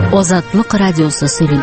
Азатлык радиосы сөйли.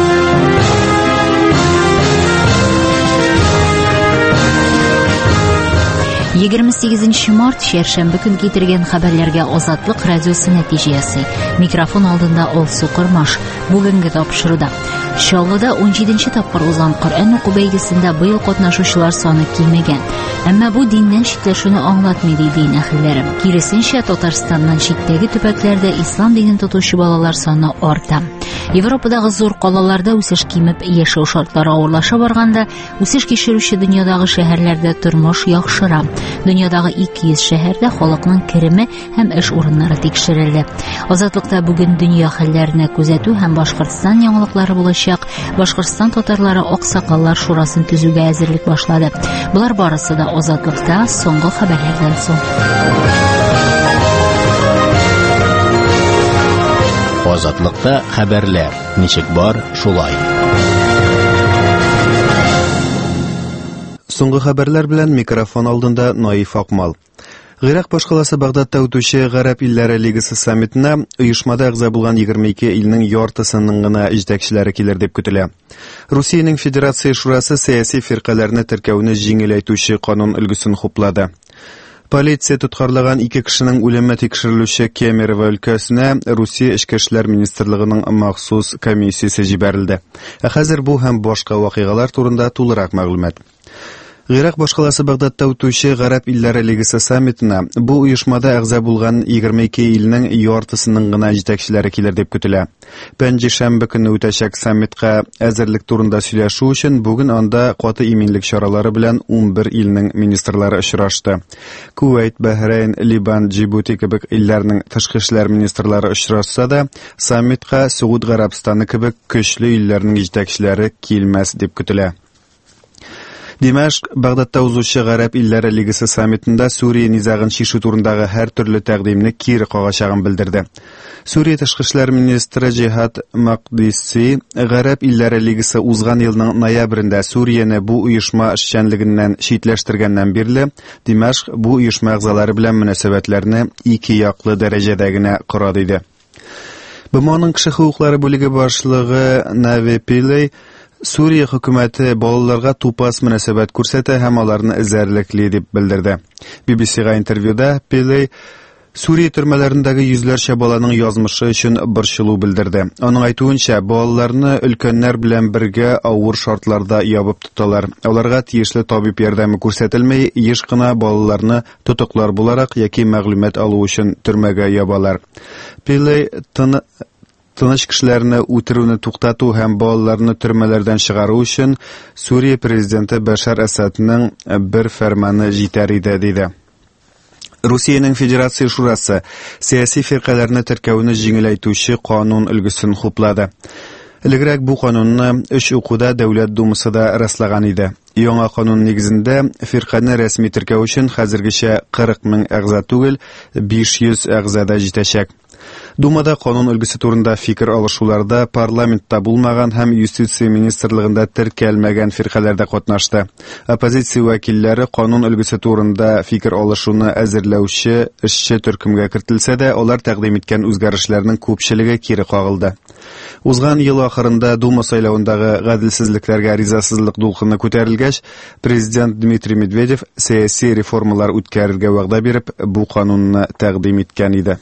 28 март шәршәмбе көн китергән хәбәрләргә Азатлык радиосы нәтиҗәсе. Микрофон алдында Алсу Кырмаш. Бүгенге тапшыруда Чаллыда 17-нче тапкыр узган Коръән уку бәйгесендә быел катнашучылар саны кимегән. Әмма бу диннән читләшүне аңлатмый ди дин әһелләре. Киресенчә, Татарстаннан читтәге төбәкләрдә ислам динен тотучы балалар саны арта. Европадагы зур калаларда үсеш кимеп, яшәү шартлары авырлаша барганда, үсеш кичерүче дөньядагы шәһәрләрдә тормыш яхшыра. Дөньядагы 200 шәһәрдә халыкның кереме һәм эш урыннары тикшерелде. Азатлыкта бүген дөнья хәлләренә күзәтү һәм Башкортстан яңалыклары булачак. Башкортстан татарлары Аксакаллар шурасын төзүгә әзерлек башлады. Булар барысы да Азатлыкта соңгы хәбәрләрдән соң. Азатлыкта хәбәрләр. Ничек бар, шулай. Соңгы хәбәрләр белән микрофон алдында Наиф Акмал. Гыйрак башкаласы Багдадта үтүче Гарәп илләре лигасы саммитына оешмада әгъза булган 22 илнең яртысының гына җитәкчеләре килер дип көтелә. Русиянең Федерация шурасы сәяси фиркаларны теркәүне җиңеләйтүче канун өлгесен хуплады. Полиция тоткарлаган 2 кешенең үлеме тикшерелүче Кемерово өлкәсенә Русия Эчке эшләр министрлыгының махсус комиссиясе җибәрелде. Хәзер бу һәм башка вакыйгалар турында тулырак мәгълүмат. Гыйрак башкаласы Багдадта үтүче Гарәп илләре лигасы саммитына бу оешмада әгъза булган 22 илнең яртысының гына җитәкчеләре килер дип көтелә. Пәнҗешәмбе көнне үтәчәк саммитка әзерлек турында сөйләшү өчен бүген анда каты иминлек чаралары белән 11 илнең министрлары очрашты. Кувейт, Бахрейн, Либан, Җибути кебек илләрнең тышкы эшләр министрлары очрашса да, саммитка Сауд Гарәбстаны кебек көчле илләрнең җитәкчеләре килмәс дип көтелә. Димашк, Багдадта узучы Гарәп илләре лигасы саммитында Сүрия низагын чишү турындагы һәр төрле тәкъдимне кире кагачагын белдерде. Сүрия тышкы эшләр министры Җиһад Мақдиси Гарәп илләре лигасы узган елның ноябрендә Сүрияне бу оешма эшчәнлегеннән читләштергәннән бирле Димашк бу оешма әгъзалары белән мөнәсәбәтләрне ике яклы дәрәҗәдә генә кора диде. БМОның кеше хукуклары бүлеге башлыгы Нави Пилей Сүрия хөкүмәте балаларга тупас мөнәсәбәт күрсәтә һәм аларны эзәрлекли дип белдерде. BBC-га интервьюда Пилей Сүрия төрмәләрендәге йөзләрчә баланың язмышы өчен борчылу белдерде. Аның әйтүенчә, балаларны өлкәннәр белән бергә авыр шартларда ябып тоталар. Аларга тиешле табиб ярдәме күрсәтелмәй, еш кына балаларны тотыклар буларак яки мәгълүмат алу өчен төрмәгә ябалар. Пилей Тыныч кешеләрне үтерүне туктату һәм балаларны төрмәләрдән чыгару өчен Сүрия президенты Башар Асадның бер фәрманы җитәр иде диде. Русиянең Федерация шурасы сәяси фиркаларны теркәүне җиңеләйтүче канун өлгесен хуплады. Элегрәк бу канунны 3 укуда Дәүләт Думасы да раслаган иде. Яңа канун нигезендә фирканы рәсми теркәү өчен хәзергечә 40 мең әгъза түгел, 500 әгъзада җитәчәк. Думада канун өлгесе турында фикер алышуларда парламентта булмаган һәм юстиция министрлыгында теркәлмәгән фиркаларда катнашты. Оппозиция вәкилләре канун өлгесе турында фикер алышуны әзерләүче эшче төркемгә кертелсә дә, алар тәкъдим иткән үзгәрешләрнең күпчелеге кире кагылды. Узган ел ахырында Дума сайлауындагы гаделсезлекләргә ризасызлык дулкыны күтәрелгәч, президент Дмитрий Медведев сәяси реформалар үткәрергә вәгъдә биреп, бу канунны тәкъдим иткән иде.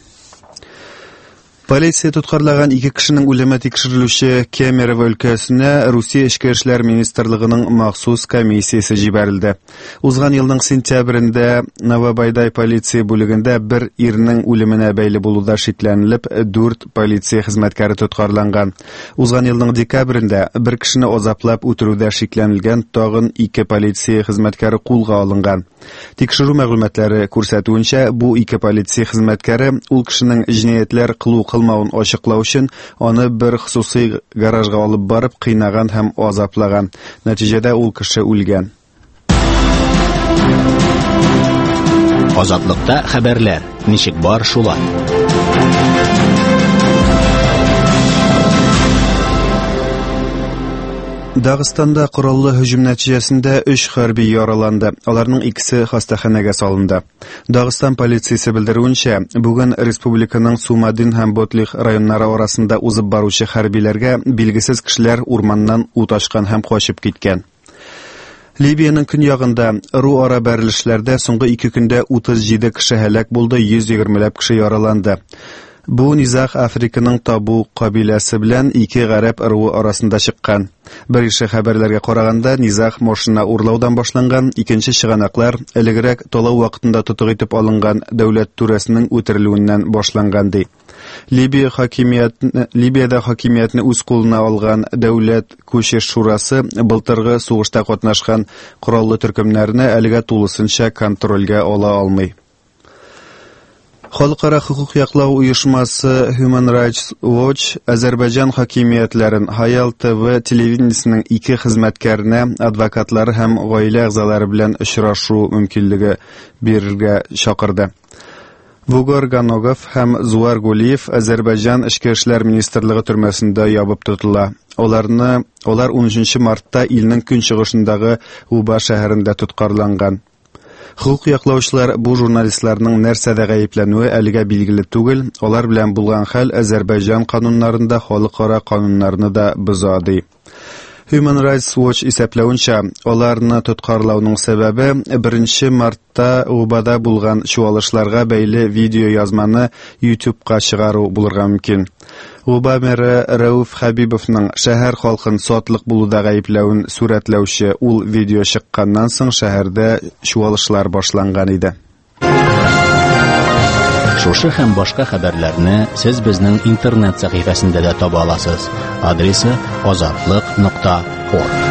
Полиция тоткарлаган 2 кешенең үлеме тикшерелүче Кемерово өлкәсенә Русия Эчке эшләр министрлыгының махсус комиссиясе җибәрелде. Узган елның сентябрендә Новобайдай полиция бүлегендә бер ирнең үлеменә бәйле булуда шикләнелеп 4 полиция хезмәткәре тоткарланган. Узган елның декабрендә бер кешене азаплап үтерүдә шикләнелгән тагын 2 полиция хезмәткәре кулга алынган. Тикшерү мәгълүматлары күрсәтүенчә, бу 2 полиция хезмәткәре ул кешенең җинаятьләр кылмауын ачыклау өчен аны бер хусусый гаражга алып барып кыйнаган һәм азаплаган. Нәтиҗәдә ул кеше үлгән. Азатлыкта хәбәрләр. Ничек бар, шулай. Дагыстанда кораллы һөҗүм нәтиҗәсендә 3 хәрби яраланды. Аларның икесе хастаханәгә салынды. Дагыстан полициясе белдерүенчә, бүген республиканың Сумадин һәм Ботлих районнары арасында узып баручы хәрбиләргә билгесез кешеләр урманнан ут ачкан һәм качып киткән. Либияның көньягында ара бәрелешләрдә соңгы 2 көндә 37 кеше һәлак булды, 120ләп кеше яраланды. Бу низах Африканың Табу кабиләсе белән 2 гарәп ыруы арасында чыккан. Беренче хәбәрләргә караганда, низах машина урлаудан башланган, икенче чыганаклар элегрәк талау вакытында тотык итеп алынган дәүләт түрәсенең үтерелүеннән башланган ди. Либиядә хакимиятне үз кулына алган дәүләт күчеш шурасы былтыргы сугышта катнашкан кораллы төркемнәрне әлегә тулысынча контрольгә ала алмый. Халыкара хукук яклау оешмасы Human Rights Watch Азәрбайҗан хакимиятләрен Хаял ТВ телевидениесенең 2 хезмәткәренә адвокатлары һәм гаилә әгъзалары белән очрашу мөмкинлеге бирергә чакырды. Вугар Ганогов һәм Зуар Гулиев Азәрбайҗан Эчке эшләр министрлыгы төрмәсендә ябып тотыла. Олар 13 мартта илнең көнчыгышындагы Уба шәһәрендә тоткарланган. Хукук яклаучылар бу журналистларның нәрсәдә гаепләнүе әлегә билгеле түгел, алар белән булган хәл Азәрбайҗан кануннарында халыкара кануннарны да боза ди. Human Rights Watch исәпләвенчә, аларны тоткарлауның сәбәбе 1 мартта Убада булган чуалышларга бәйле видео язманы YouTube-ка чыгару булырга мөмкин. Уба мэры Рауф Хабибовның шәһәр халкын сотлык булуда гаепләвен сурәтләүче ул видео чыкканнан соң шәһәрдә чуалышлар башланган иде. Шушы һәм башка хәбәрләрне сез безнең интернет сәхифәсендә дә таба аласыз. Адресы azatlyk.org.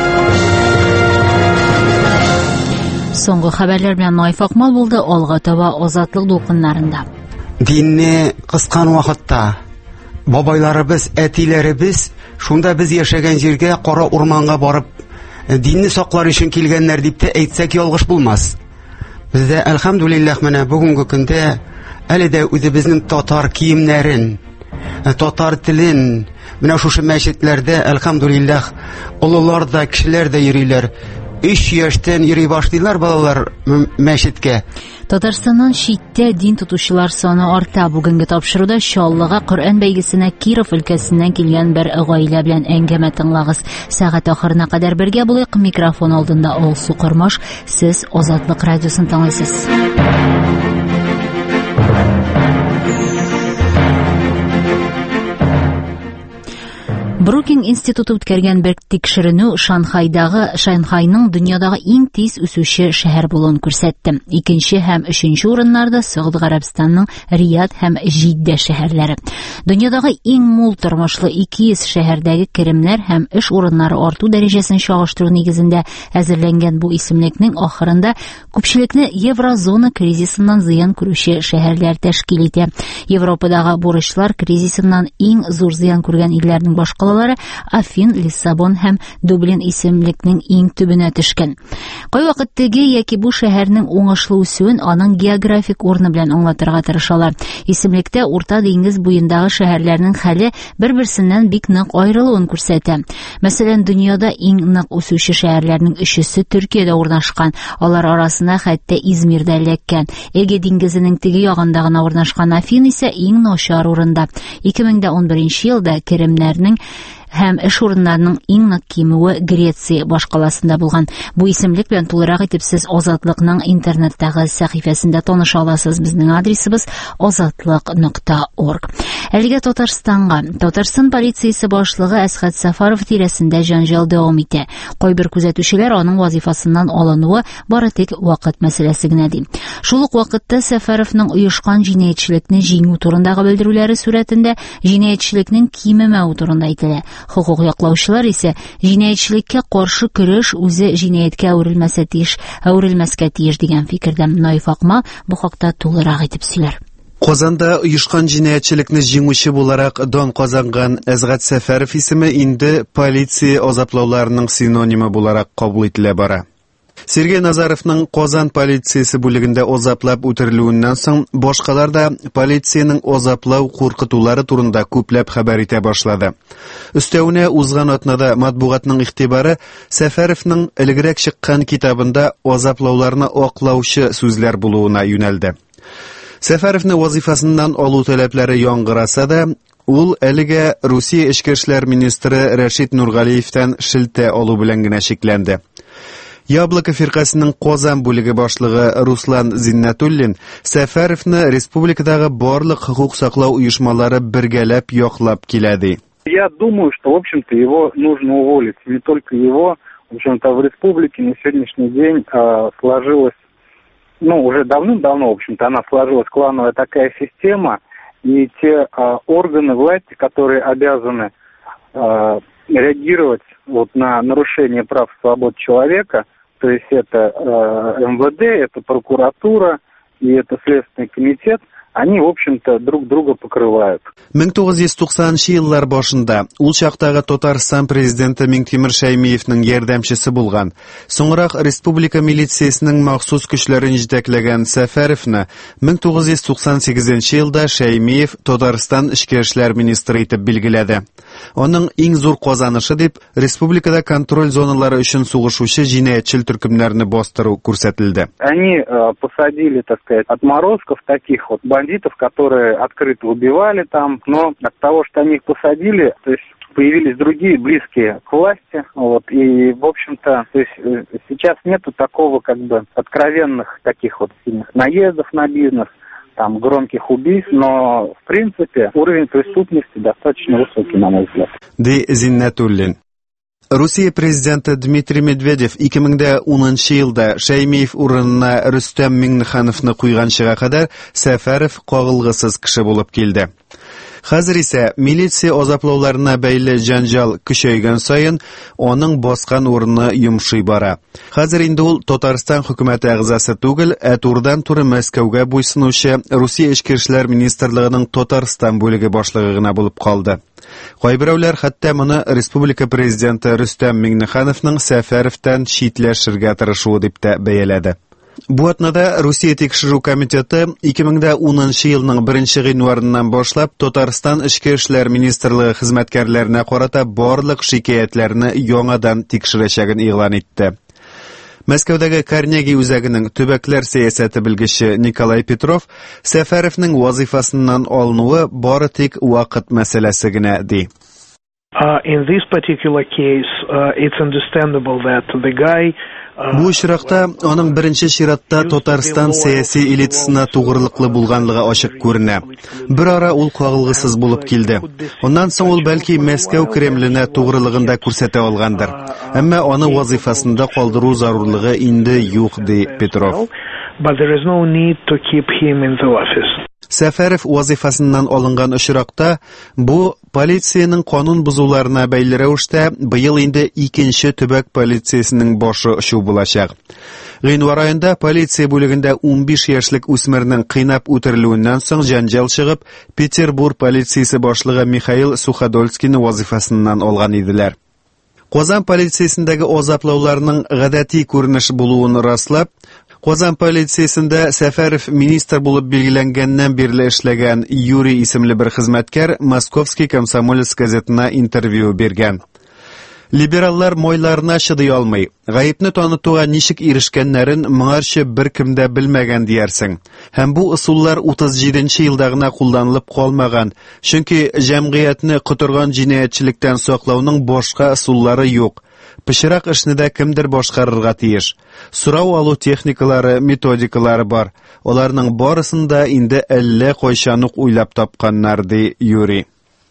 Соңгы хәбәрләр белән Наиф Акмал булды, алга таба Азатлык дулкыннарында. Динне кыскан вакытта бабайларыбыз, әтиләребез шунда без яшәгән җиргә кара урманга барып динне саклар өчен килгәннәр дип тә әйтсәк ялгыш булмас. Бездә әлхәмдүлиллаһ менә бүгенге көндә әле дә үзебезнең татар киемнәрен, татар телен менә шушы мәчетләрдә әлхәмдүлиллаһ олылар да, кешеләр дә йөриләр. 3 яшьтән йөри башлыйлар балалар мәчеткә. Татарстаннан читтә дин тотучылар саны арта. Бүгенге тапшыруда Чаллыга Коръән бәйгесенә Киров өлкәсеннән килгән бер гаилә белән әңгәмә тыңлагыз. Сәгать ахырына кадәр бергә булыйк. Микрофон алдында Алсу Кормаш. Сез Азатлык радиосын тыңлыйсыз. Брукинг институты үткәргән бер тикшеренү Шанхайның дөньядагы иң тиз үсүче шәһәр булуын күрсәтте. 2нче һәм 3нче урыннарда Сауд Гарәбстанның Рияд һәм Җиддә шәһәрләре. Дөньядагы иң мул тормышлы 200 шәһәрдәге керемнәр һәм эш урыннары арту дәрәҗәсен чагыштыру нигезендә әзерләнгән бу исемлекнең ахырында күпчелекне еврозона кризисыннан зыян күрүче шәһәрләр тәшкил итә. Европадагы бурычлар кризисыннан иң зур зыян күргән илләрнең башкалары Афин, Лиссабон һәм Дублин исемлекнең иң төбенә төшкән. Кайвакыт теге яки бу шәһәрнең уңышлы үсүен аның географик урыны белән аңлатырга тырышалар. Исемлектә Урта диңгез буендагы шәһәрләрнең хәле бер-берсеннән бик нык аерылуын күрсәтә. Мәсәлән, дөньяда иң нык үсүче шәһәрләрнең 3-се Төркиядә урнашкан. Алар арасына хәтта Измир дә эләккән. Эге диңгезенең теге ягында гына урнашкан Афин исә иң начар урында. 2011 елда керемнәрнең һәм эш урыннарының иң нык кимүе Греция башкаласында булган. Бу исемлек белән тулырак итеп сез Азатлыкның интернеттагы сәхифәсендә таныша аласыз. Безнең адресыбыз azatlyk.org. Әлегә Татарстан полициясе башлыгы Әсхәт Сафаров тирәсендә җанҗал дәвам итә. Кайбер күзәтүчеләр аның вазифасыннан алынуы бары тик вакыт мәсьәләсе генә ди. Шул ук вакытта Сафаровның оешкан җинаятьчелекне җиңү турындагы белдерүләре сурәтендә җинаятьчелекнең кимемәү турында әйтелә. Хукук яклаучылар исә җинаятьчелеккә каршы көрәш үзе җинаяткә әверелмәскә тиеш дигән фикердә. Наиф Акмал бу хакта тулырак итеп сөйләр. Казанда оешкан җинаятьчелекне җиңүче буларак дан казанган Әсгать Сафаров исеме инде полиция азаплауларының синонимы буларак кабул ителә бара. Сергей Назаровның Казан полициясе бүлегендә озаплап үтерелүеннән соң башкалар да полициянең озаплау куркытулары турында күпләп хәбәр итә башлады. Өстәвенә узган атнада матбугатның игътибары Сәфәровның элегрәк чыккан китабында озаплауларны аклаучы сүзләр булуына юнәлде. Сәфәровны вазифасыннан алу таләпләре яңгыраса да, ул әлегә Русия эчке эшләр министры Рәшит Нургалиевтән шелтә алу белән генә шикләнде. Яблоко фиркасының Казан бүлеге башлыгы Руслан Зиннатуллин Сәфәровны республикадагы барлык хукук саклау оешмалары бергәләп яклап килә ди. Я думаю, что, в общем-то, его нужно уволить. Не только его, в общем-то, в республике на сегодняшний день сложилась, уже давным-давно, в общем-то, она сложилась клановая такая система, и те органы власти, которые обязаны реагировать на нарушение прав и свобод человека, то есть это МВД, это прокуратура и это Следственный комитет, они, в общем-то, друг друга покрывают. 1990 еллар башында ул чактагы Татарстан президенты Миңтимер Шәймиевнең ярдәмчесе булган. Соңрак республика милициясенең махсус көчләрен җитәкләгән Сәфәровны 1998 елда Шәймиев Татарстан эчке эшләр министры итеп билгеләде. Аның иң зур казанышы дип республикада контроль зоналары өчен сугышучы җинаятьчел төркемнәрне бастыру күрсәтелде. Они посадили, так сказать, отморозков таких бандитов, которые открыто убивали там, но от того, что они их посадили, то есть появились другие близкие к власти, и, в общем-то, то есть сейчас нету такого, откровенных таких сильных наездов на бизнес, там, громких убийств, но, в принципе, уровень преступности достаточно высокий, на мой взгляд. Ди Зиннатуллин. Русия президенты Дмитрий Медведев 2010 елда Шәймиев урынына Рөстәм Миңнехановны куйганчыга кадәр Сәфәров кагылгысыз кеше булып килде. Хәзер исә милиция азаплауларына бәйле җанҗал көчәйгән саен аның баскан урыны йомшый бара. Хәзер инде ул Татарстан хөкүмәте әгъзасы түгел, турыдан-туры Мәскәүгә буйсынучы Русия эчке эшләр министрлыгының Татарстан бүлеге башлыгы гына булып калды. Кайберәүләр хәтта моны республика президенты Рөстәм Миңнехановның Сәфәровтан читләшергә тырышуы дип тә бәяләде. Бу атнада Русия тикшерү комитеты 2010 елның 1 гыйнварыннан башлап Татарстан эчке эшләр министрлыгы хезмәткәрләренә карата барлык шикаятләрне яңадан тикшерәчәген игълан итте. Мәскәүдәге Карнеги үзәгенең төбәкләр сәясәте белгече Николай Петров Сәфәровның вазифасыннан алынуы бары тик вакыт мәсьәләсе генә ди. In this particular case, it's understandable that the guy Бу очракта аның беренче чиратта Татарстан сәяси элитасына тугрылыклы булганлыгы ачык күренә. Бер ара ул кагылгысыз булып килде. Оннан соң ул бәлки Мәскәү Кремленә тугрылыгын да күрсәтә алгандыр. Әмма аны вазифасында калдыру зарурлыгы инде юк, ди Петров. But there is no need to keep him in the office. Сәфәров вазифасыннан алынган очракта бу полициянең канун бузуларына бәйле рәвештә быел инде 2нче төбәк полициясенең башы очу булачак. Гыйнвар аенда полиция бүлегендә 15 яшьлек үсмернең кыйнап үтерелүеннән соң җанҗал чыгып, Петербург полициясе башлыгы Михаил Суходольскийны вазифасыннан алган иделәр. Казан полициясендәге азаплауларның гадәти күренеш булуын раслап, Казан полициясендә Сәфәров министр булып билгеләнгәннән бирле эшләгән Юрий исемле бер хезмәткәр Московский комсомолец газетына интервью биргән. Либераллар мойларына чыдый алмый. Гаепне танытуга ничек ирешкәннәрен моңарчы беркем дә белмәгән диярсең. Һәм бу ысуллар 37нче елда гына кулланылып калмаган, чөнки җәмгыятьне котырган җинаятьчелектән саклауның башка ысуллары юк. Пычрак эшне дә кемдер башкарырга тиеш. Сорау алу техникалары, методикалары бар. Аларның барысында инде әллә кайчан ук уйлап тапканнар, ди Юрий.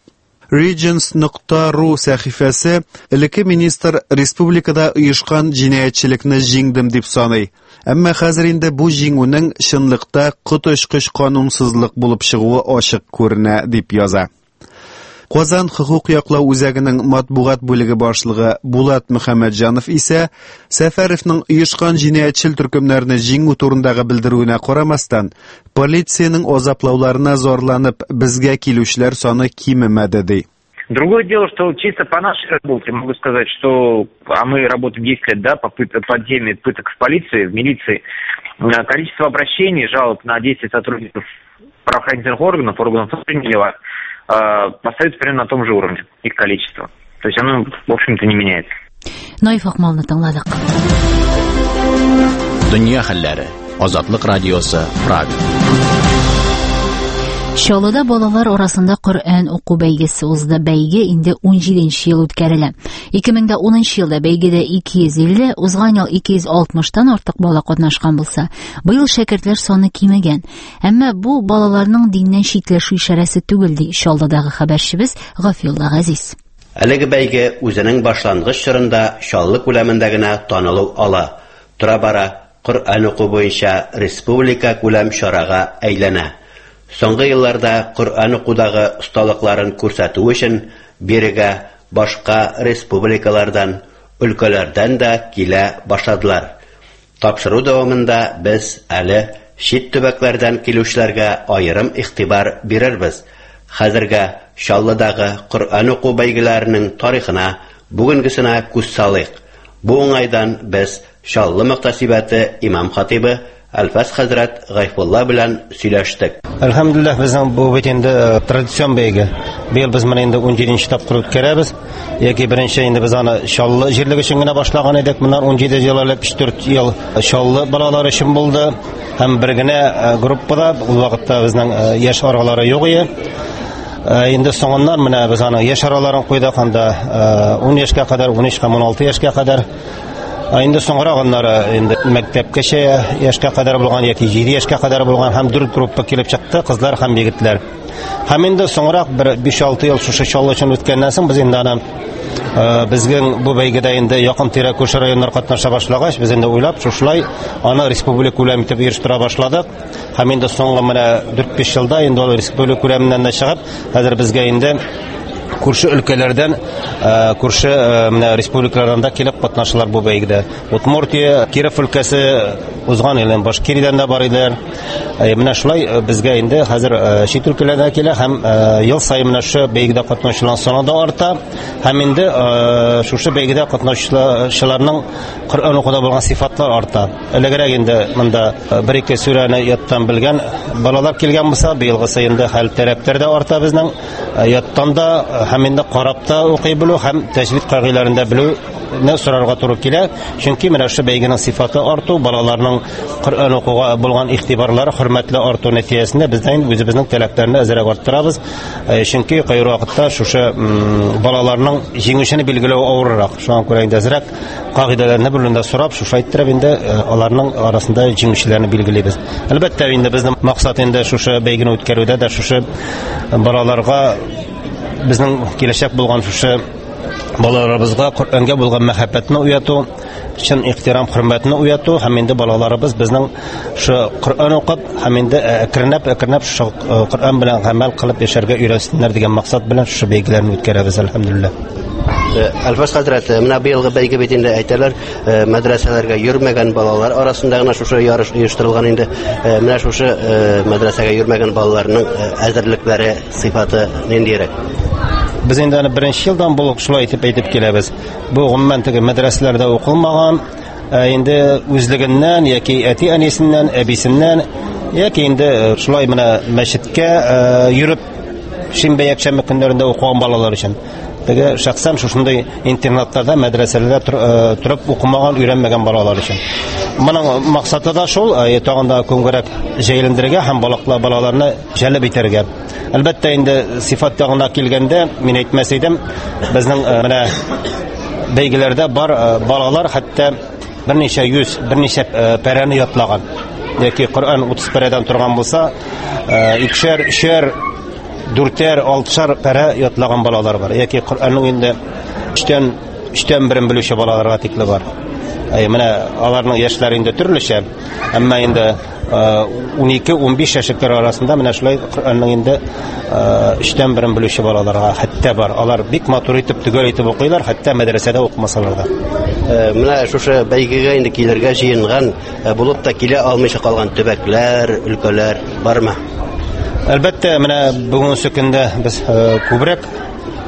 Regions.ru сәхифәсе элекке министр республикада оешкан җинаятьчелекне җиңдем дип саный. Әмма хәзер инде бу җиңүнең чынлыкта коточкыч канунсызлык булып чыгуы ачык күренә, дип яза. Казан хукук яклау үзәгенең матбугат бүлеге башлыгы Булат Мөхәммәтҗанов исә Сәфәровның оешкан җинаятьчел төркемнәрне җиңү турындагы белдерүенә карамастан, полициянең азаплауларына зарланып, безгә килүчеләр саны кимемәде ди. Другое дело, что чисто по нашей работе могу сказать, что мы работаем 10 лет, да, по теме пыток в полиции, в милиции. Количество обращений, жалоб на действия сотрудников правоохранительных органов внутренних дел остается примерно на том же уровне, их количество. То есть оно, в общем-то, не меняется. Наиф Акмалны тыңладык. Дөнья хәлләре. Азатлык радиосы Прага. Чаллыда балалар арасында Коръән уку бәйгесе узды. Бәйге инде 17нче ел үткәрелә. 2010 елда бәйгедә 250, узган ел 260тан артык бала катнашкан булса, быел шәкертләр саны кимәгән. Әмма бу балаларның диннән читләшү ишарәсе түгел ди Чаллыдагы хәбәрчебез Гафилла Газиз. Әлеге бәйге үзенең башлангыч чорында Чаллы күләмендә генә танылу ала. Тора-бара Коръән уку буенча республика күләм чарага әйләнә. Соңгы елларда Коръән укудагы осталыкларын күрсәтү өчен бирегә башка республикалардан, өлкәләрдән дә килә башладылар. Тапшыру дәвамында без әле чит төбәкләрдән килүчеләргә аерым игътибар бирербез. Хәзергә Чаллыдагы Коръән уку бәйгеләренең тарихына, бүгенгесенә күз салыйк. Бу уңайдан без Чаллы мөхтәсибәте имам-хатибы Әлфәс хәзрәт Гайфулла белән сөйләштек. Әлхәмдулиллаһ, безнең бу бит инде традицион бәйге. Быел без моны инде 17нче тапкыр үткәрәбез. Яки беренче инде без аны Чаллы җирлеге өчен генә башлаган идек. Моннан 17 ел элек 3-4 ел Чаллы балалары өчен булды. Һәм бер генә группада ул вакытта безнең яшь аралары юк иде. Инде соңыннан менә без аны яшь араларын куйдык, анда 10 яшькә кадәр, 13 һәм 16 яшькә кадәр. Инде соңрак аннары инде мәктәпкәчә яшькә кадәр булган яки 7 яшькә кадәр булган һәм 4 группа килеп чыкты, кызлар һәм егетләр. Һәм инде соңрак 5-6 ел шушы Чаллы өчен үткәннән соң без инде аны безнең бу бәйгедә инде якын тирә күрше районнар катнаша башлагач, без инде уйлап шушылай аны республика күләм итеп оештыра башладык. Һәм инде соңгы менә 4-5 елда инде ул республика күләменнән дә чыгып, хәзер безгә инде күрше өлкәләрдән, күрше республикалардан да килеп катнашалар бу бәйгедә. Удмуртия, Киров өлкәсе, узган елдан Башкириядән да бар иделәр. Менә шулай безгә инде хәзер чит өлкәләрдән килә һәм ел саен менә шу бәйгедә катнашучылар саны да арта. Һәм инде шушы бәйгедә катнашучыларның Коръән укуда булган сыйфатлар арта. Элегрәк инде монда 1-2 сүрәне яттан белгән балалар килгән булса, быелгысы инде хәл таләпләр дә арта безнең. Яттан да һәм инде карап та укый белү һәм тәҗвид кагыйдәләрендә белүне сорарга туры килә. Чөнки менә шу бәйгенең сыйфаты арту, балаларның Коръән укуга булган игътибарлары, хөрмәтле арту нәтиҗәсендә безнең үзебезнең таләпләрне әзрәк арттырабыз. Чөнки кайры вакытта шушы балаларның җиңүчене билгеләү авыррак. Шуңа күрә инде әзрәк кагыйдәләрне белүндә сорап, шушы әйттереп инде аларның арасында җиңүчеләрне билгеләбез. Әлбәттә инде безнең максат инде шушы бәйгене үткәрүдә дә шушы балаларга безнең киләчәк булган шушы балаларыбызга Коръәнгә булган мәхәббәтне уяту, чын ихтирам, хөрмәтне уяту һәм инде балаларыбыз безнең шу Коръән укып һәм инде әкренләп шу Коръән белән гамәл кылып яшәргә өйрәнсеннәр дигән максат белән шу бәйгеләрне үткәрәбез, әлхәмдулиллаһ. Әлфәс хәзрәт, менә быелгы бәйге бит инде әйтәләр, мәдрәсәләргә йөрмәгән балалар арасында гына шушы ярыш оештырылган инде. Менә шушы мәдрәсәгә йөрмәгән балаларның әзерлекләре, сыйфаты ниндирәк? Без инде аны беренче елдан булып шулай әйтеп киләбез. Бу гомумән теге мәдрәсәләрдә укылмаган, инде үзлегеннән яки әти-әнисеннән, әбисеннән яки инде шулай менә мәчеткә йөреп шимбә якшәмбе көннәрендә укыган балалар өчен. Теге шәхсән шушындай интернатларда, мәдрәсәләрдә торып укымаган, өйрәнмәгән балалар өчен. Моның максаты да шул, тагында күңгәрәк җәйлендерергә һәм балаларны җәлеп итәргә. Әлбәттә инде сыйфат ягына килгәндә, мин әйтмәс идем, безнең менә бәйгеләрдә бар балалар хәтта берничә йөз, берничә пәрәне ятлаган. Яки Коръән 30 пәрәдән торган булса, 2-шәр, 3-шәр, 4-шәр, 6-шәр пәрә ятлаган балалар бар. Яки Коръәннең инде 3-тән 1 белүче балаларга тикле бар. Менә аларның яшьләре инде төрлечә, әмма инде 12-15 яшьләр арасында менә шулай Коръәннең инде 3-тән 1 белүче балаларга хәтта бар. Алар бик матур итеп, төгәл итеп укыйлар, хәтта мәдрәсәдә укымасалар да. Менә шушы бәйгегә инде килергә җыенган, булып та килә алмыйча калган төбәкләр, өлкәләр бармы? Әлбәттә, менә бүгенге көндә без күбрәк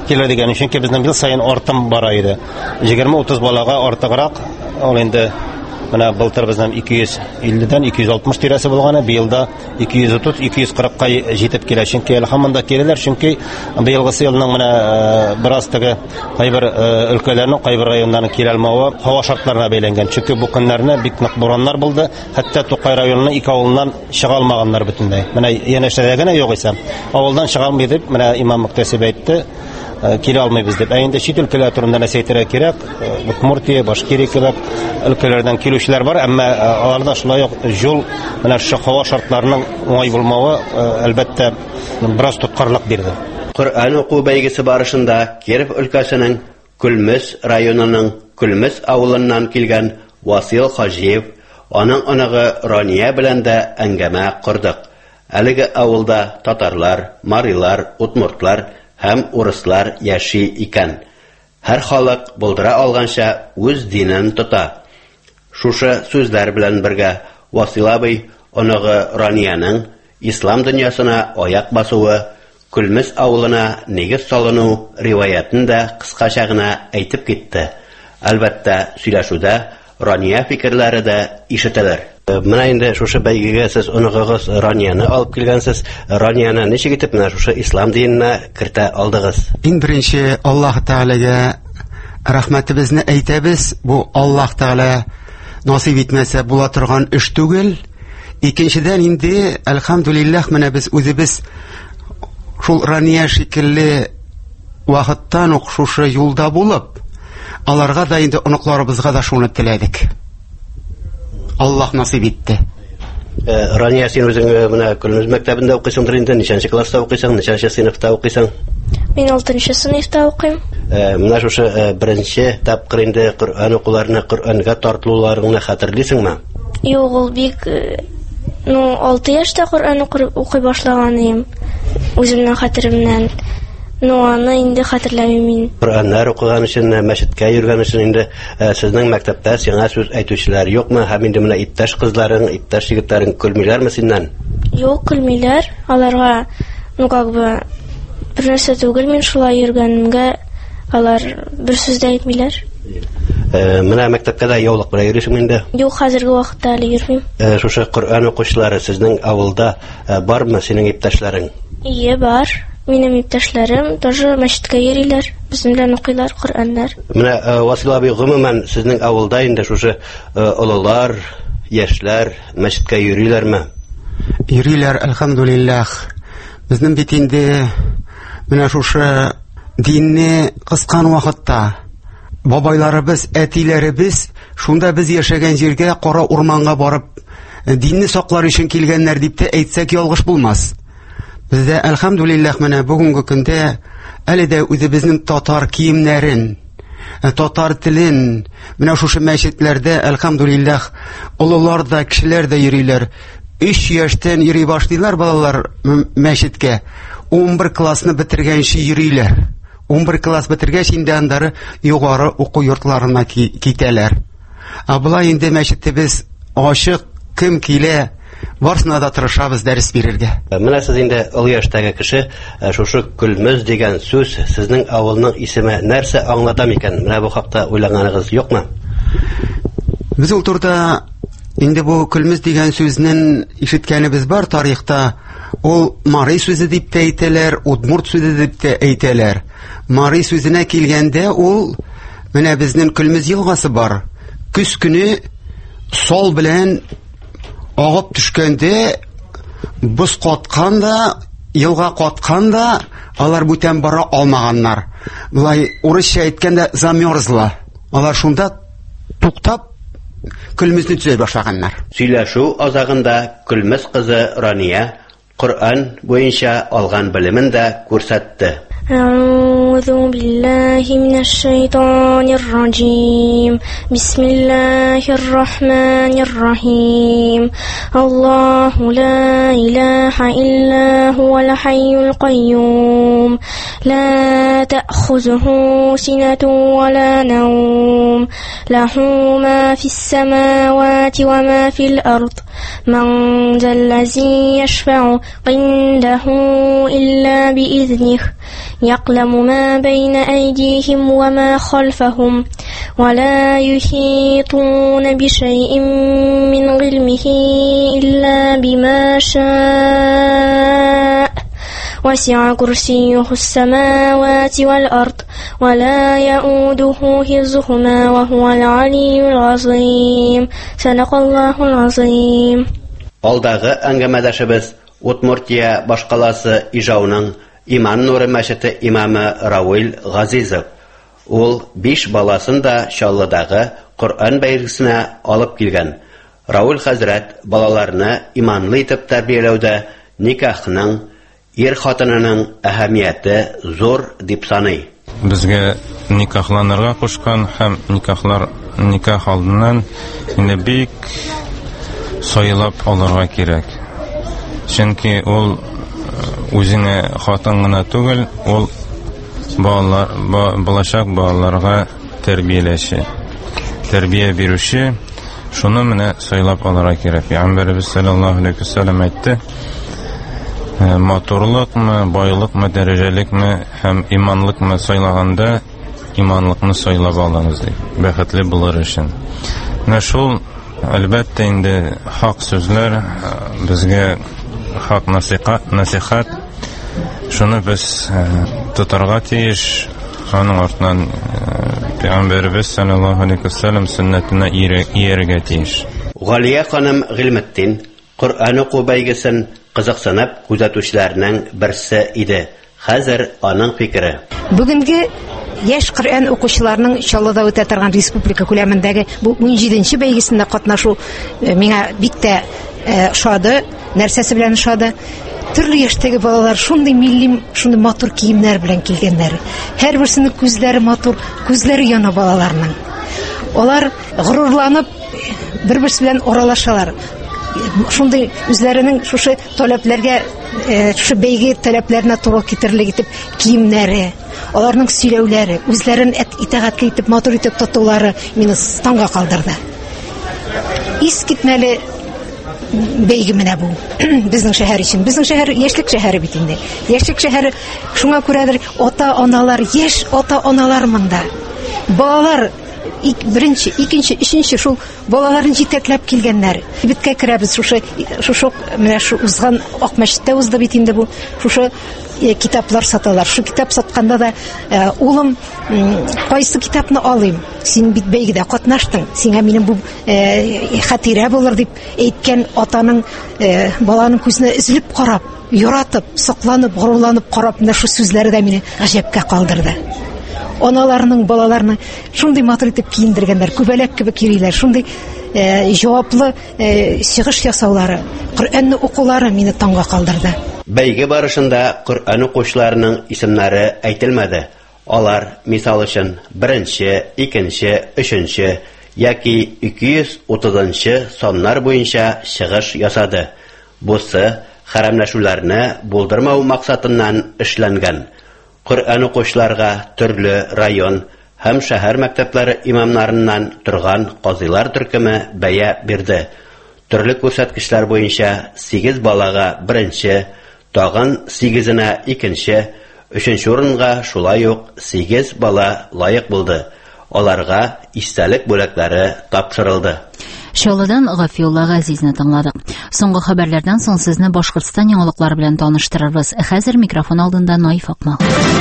килер дигән өчен ки безнең ел сайын артым бара иде. 20-30 балага артыграк. Ул инде менә былтыр безнең 250дән 260 тирәсе булганы, быелда 230-240 ка җитеп килә. Чөнки әлхәмдә киләләр, чөнки быелгы елның менә бераз теге кайбер өлкәләрнең, кайбер районнарның килә алмавы һава шартларына бәйләнгән. Чөнки бу көннәрне бик нык бураннар булды. Хәтта Тукай районының 2 авылыннан чыга алмаганнар бөтенләй. Менә янәшәдә генә юк исә, авылдан чыга алмый дип менә имам Мөхтәсиб әйтте. Килә алмыйбыз дип. Инде чит өлкәләр турында нәрсә әйтергә кирәк. Удмуртия, Башкирия кебек өлкәләрдән килүчеләр бар, әмма аларда шулай ук юл менә шу һава шартларының уңай булмавы әлбәттә бераз тоткарлык бирде. Коръән уку бәйгесе барышында Киров өлкәсенең Күлмес районының Күлмес авылыннан килгән Васил Хаҗиев, аның оныгы Рания белән дә әңгәмә курдык. Әлеге авылда татарлар, марилар, удмуртлар һәм урыслар яши икән. Һәр халык булдыра алганча үз динен тота. Шушы сүзләр белән бергә Васил абый оныгы Ранияның ислам дөньясына аяк басуы, Күлмес авылына нигез салыну риваятын да кыскача гына әйтеп китте. Әлбәттә, сөйләшүдә Рания фикерләре дә ишетелер. Менә инде шушы бәйгегә сез оныгыгыз Ранияны алып килгәнсез. Ранияны ничек итеп менә шушы ислам диненә кертә алдыгыз? Иң беренче Аллаһ Тәгаләгә рәхмәтебезне әйтәбез. Бу Аллаһ Тәгалә насыйп итмәсә була торган эш түгел. Икенчедән инде әлхәмдүлиллаһ менә без үзебез шул Рания шикелле вакыттан ук шушы юлда булып, аларга да инде оныкларыбызга да шуны теләдек. Аллаһ насыйп итте. Рания, син үзең менә Күлмес мәктәбендә укыйсыңдыр инде, ничәнче класста укыйсың, ничәнче сыйныфта укыйсың? Мин 6-нчы сыйныфта укыйм. Менә шушы беренче тапкыр инде Коръән укуларына, Коръәнгә тартылуларыңны хәтерлисеңме? Юк, ул бик 6 яшьтә Коръән укый башлаганым. Үземнең хәтеремнән. Аны инде хәтерләмим мин. Коръәннәр укыган өчен, мәчеткә йөргән өчен инде сезнең мәктәптә сиңа сүз әйтүчеләр юкмы? Һәм инде менә иптәш кызларың, иптәш егетләрең көлмиләрме синнән? Юк, көлмиләр. Аларга, как бы бернәрсә түгел, мин шулай йөргәнемгә алар бер сүз дә әйтмиләр. Менә мәктәпкә дә яулык белән йөрисеңме инде? Юк, хәзерге вакытта әле йөрмим. Шушы Коръән укучылары сезнең авылда бармы синең иптәшләрең? Ие, бар. Минем иптәшләрем тоже мәчеткә йөриләр, безнең белән укыйлар Коръәннәр. Менә Васил абый, гомумән сезнең авылда инде шушы олылар, яшьләр мәчеткә йөриләрме? Йөриләр, әлхәмдүлиллаһ. Безнең бит инде менә шушы динне кыскан вакытта бабайларыбыз, әтиләребез шунда без яшәгән җиргә, кара урманга барып динне саклар өчен килгәннәр дип тә әйтсәк ялгыш булмас. Бездә әлхәмдүлиллаһ менә бүгенге көндә әле дә үзебезнең татар киемнәрен, татар телен менә шушы мәчетләрдә әлхәмдүлиллаһ олылар да, кешеләр дә йөриләр. 3 яшьтән йөри башлыйлар балалар мәчеткә. 11 классны бетергәнче йөриләр. 11 класс бетергәч инде андары югары уку йортларына китәләр. Булай инде мәчетебез ачык, кем килә, барсына да тырышабыз дәрес бирергә. Менә сез инде ул яшьтәге кеше, шушы Күлмес дигән сүз сезнең авылның исеме нәрсә аңлата микән? Менә бу хакта уйлаганыгыз юкмы? Без ул турда инде бу Күлмес дигән сүзнең ишеткәнебез бар тарихта. Ул Мари сүзе дип тә әйтәләр, Удмурт сүзе дип тә әйтәләр. Мари сүзенә килгәндә ул менә безнең Күлмес елгасы бар. Көз көне сол белән агып төшкәндә, боз каткан да, елга каткан да, алар бүтән бара алмаганнар. Булай урысча әйткәндә замерзла. Алар шунда туктап Күлмесне төзәй башлаганнар. Сөйләшү азагында Күлмес кызы Рания Коръән буенча алган белемен дә күрсәтте. أعوذ بالله من الشيطان الرجيم بسم الله الرحمن الرحيم الله لا إله إلا هو الحي القيوم لا تأخذه سنة ولا نوم له ما في السماوات وما في الأرض من ذا الذي يشفع عنده إلا بإذنه يعلم ما بين أيديهم وما خلفهم ولا يحيطون بشيء من علمه إلا بما شاء وسع كرسيه السماوات والأرض ولا يؤوده حفظهما وهو العلي العظيم صدق الله العظيم. Алдағы әңгәмәдәшебез Удмуртия башкаласы Ижауның Иман Нуры мәчете имамы Рауил Газизов. Ул 5 баласын да Чаллыдагы Коръән бәйгесенә алып килгән. Рауил хәзрәт балаларны иманлы итеп тәрбияләүдә никахның, ир-хатынының әһәмияте зур дип саный. Безгә никахланырга кушкан һәм никах алдыннан инде бик сайлап алырга кирәк. Чөнки ул үзенә хатын гына түгел, ул балачак балаларга тәрбияләүче, тәрбия бирүче, шуны менә сайлап алырга кирәк. Пәйгамбәрбез саллаллаһу алейһи ва саллям әйтте: матурлыкмы, байлыкмы, дәрәҗәлекме һәм иманлыкмы сайлаганда иманлыкны сайлап алыңыз дип, бәхетле булыр өчен. Менә шул әлбәттә инде хак сүзләр, безгә хак насихат, шуны без тотарга тиеш, аның артыннан Пәйгамбәрбез саллаллаһу алейһи ва саллям сөннәтенә иярергә тиеш. Галия ханым Гыйлметдин Коръән уку бәйгесен кызыксынып күзәтүчеләрнең берсе иде. Хәзер аның фикере. Бүгенге яшь Коръән укучыларның Чаллыда үтә торган республика күләмендәге бу 17нче бәйгесендә катнашу миңа бик тә шады, нәрсәсе белән шады. Төрле яшьтәге балалар шундый милли, шундый матур киемнәр белән килгәннәр. Һәрберсенең күзләре матур, күзләре яна балаларның. Алар горурланып бер-берсе белән оралашалар. Шундый үзләренең шушы таләпләргә, шушы бәйге таләпләренә туры китерлек итеп киемнәре, аларның сөйләүләре, үзләрен итәгатькә итеп матур итеп тотулары мине станга калдырды. Искитмәле бәйге менә бу. Безнең шәһәр өчен. Безнең шәһәр яшьлек шәһәре бит инде. Яшьлек шәһәре, шуңа күрәдер ата-аналар, яшь ата-аналар монда. Балалар беренче, икенче, өченче шул балаларын җитәкләп килгәннәр. Биткә керәбез шушы менә шу узган Ак мәчеттә узды бит инде бу. Шушы китаплар саталар. Шу китап сатканда да улым, кайсы китапны алыйм? Син бит бәйгедә катнаштың. Сиңа минем бу хатирә булыр дип әйткән атаның баланың күзенә үзелеп карап, яратып, сокланып, горурланып карап, менә шу сүзләре дә мине гаҗәпкә калдырды. Аналарның балаларны шундый матур итеп киендергәннәр, күбәләк кебек йөриләр. Шундый җаваплы чыгыш ясаулары, Коръәнне укулары мине таңга калдырды. Бәйге барышында Коръән укучыларының исемнәре әйтелмәде. Алар, мисал өчен, 1нче, 2нче, 3нче яки 230нчы саннар буенча чыгыш ясады. Бусы хәрәмләшүләрне булдырмау максатыннан эшләнгән. Коръән укучыларга төрле район һәм шәһәр мәктәпләре имамнарыннан торган казыйлар төркеме бәя бирде. Төрле күрсәткечләр буенча 8 балага 1нче, тагын 8-нә 2нче, 3нче урынга шулай ук 8 бала лайык булды. Аларга истәлек бүләкләре тапшырылды. Чаллыдан Гафиулла Газизны тыңладык. Соңгы хәбәрләрдән соң сезне Башкортстан яңалыклары белән таныштырырбыз. Хәзер микрофон алдында Наиф Акмал.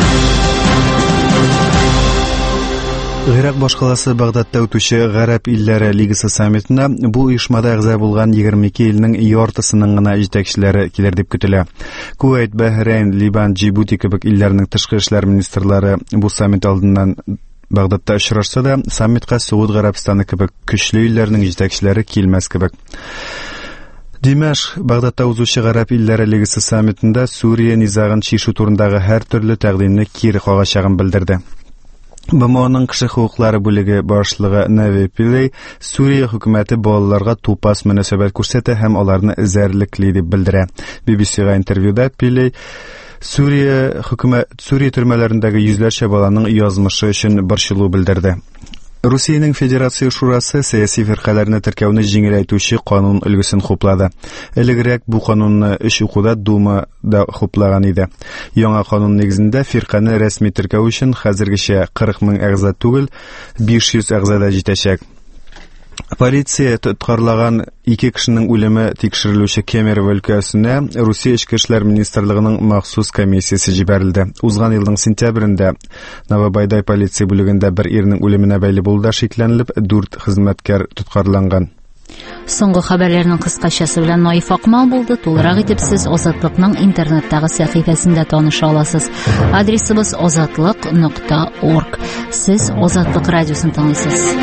Гыйрак башкаласы Багдадта үтүче Гарәп илләре лигасы саммитына бу оешмада әгъза булган 22 илнең яртысының гына җитәкчеләре килер дип көтелә. Кувейт, Бахрейн, Либан, Җибути кебек илләрнең тышкы эшләр министрлары бу саммит алдыннан Багдадта очрашса да, саммитка Сауд Гарәбстаны кебек көчле илләрнең җитәкчеләре килмәс кебек. Димаш Багдадта узучы Гарәп илләре лигасы саммитында Сүрия низагын чишү турындагы һәр төрле тәкъдимне кире кагачагын белдерде. БМОның кеше хукуклары бүлеге башлыгы Нави Пилей Сүрия хөкүмәте балаларга тупас мөнәсәбәт күрсәтә һәм аларны эзәрлекли дип белдерә. BBC-га интервьюда Пилей Сүрия төрмәләрендәге йөзләрчә баланың язмышы өчен борчылу белдерде. Русиянең Федерация шурасы сәяси фиркаларны теркәүне җиңеләйтүче канун өлгесен хуплады. Элегрәк бу канунны 3 укуда Думада хуплаган иде. Яңа канун нигезендә фирканы рәсми теркәү өчен хәзергечә 40 мең әгъза түгел, 500 әгъзада җитәчәк. Полиция тоткарлаган 2 кешенең үлеме тикшерелүче Кемерово өлкәсенә Русия Эчке эшләр министрлыгының махсус комиссиясе җибәрелде. Узган елның сентябрендә Новобайдай полиция бүлегендә бер ирнең үлеменә бәйле булуда шикләнелеп 4 хезмәткәр тоткарланган. Соңгы хәбәрләрнең кыскачасы белән Наиф Акмал булды. Тулырак итеп сез Азатлыкның интернеттагы сәхифәсендә таныша аласыз. Адресыбыз azatlык.org. Сез Азатлык радиосын тыңлыйсыз.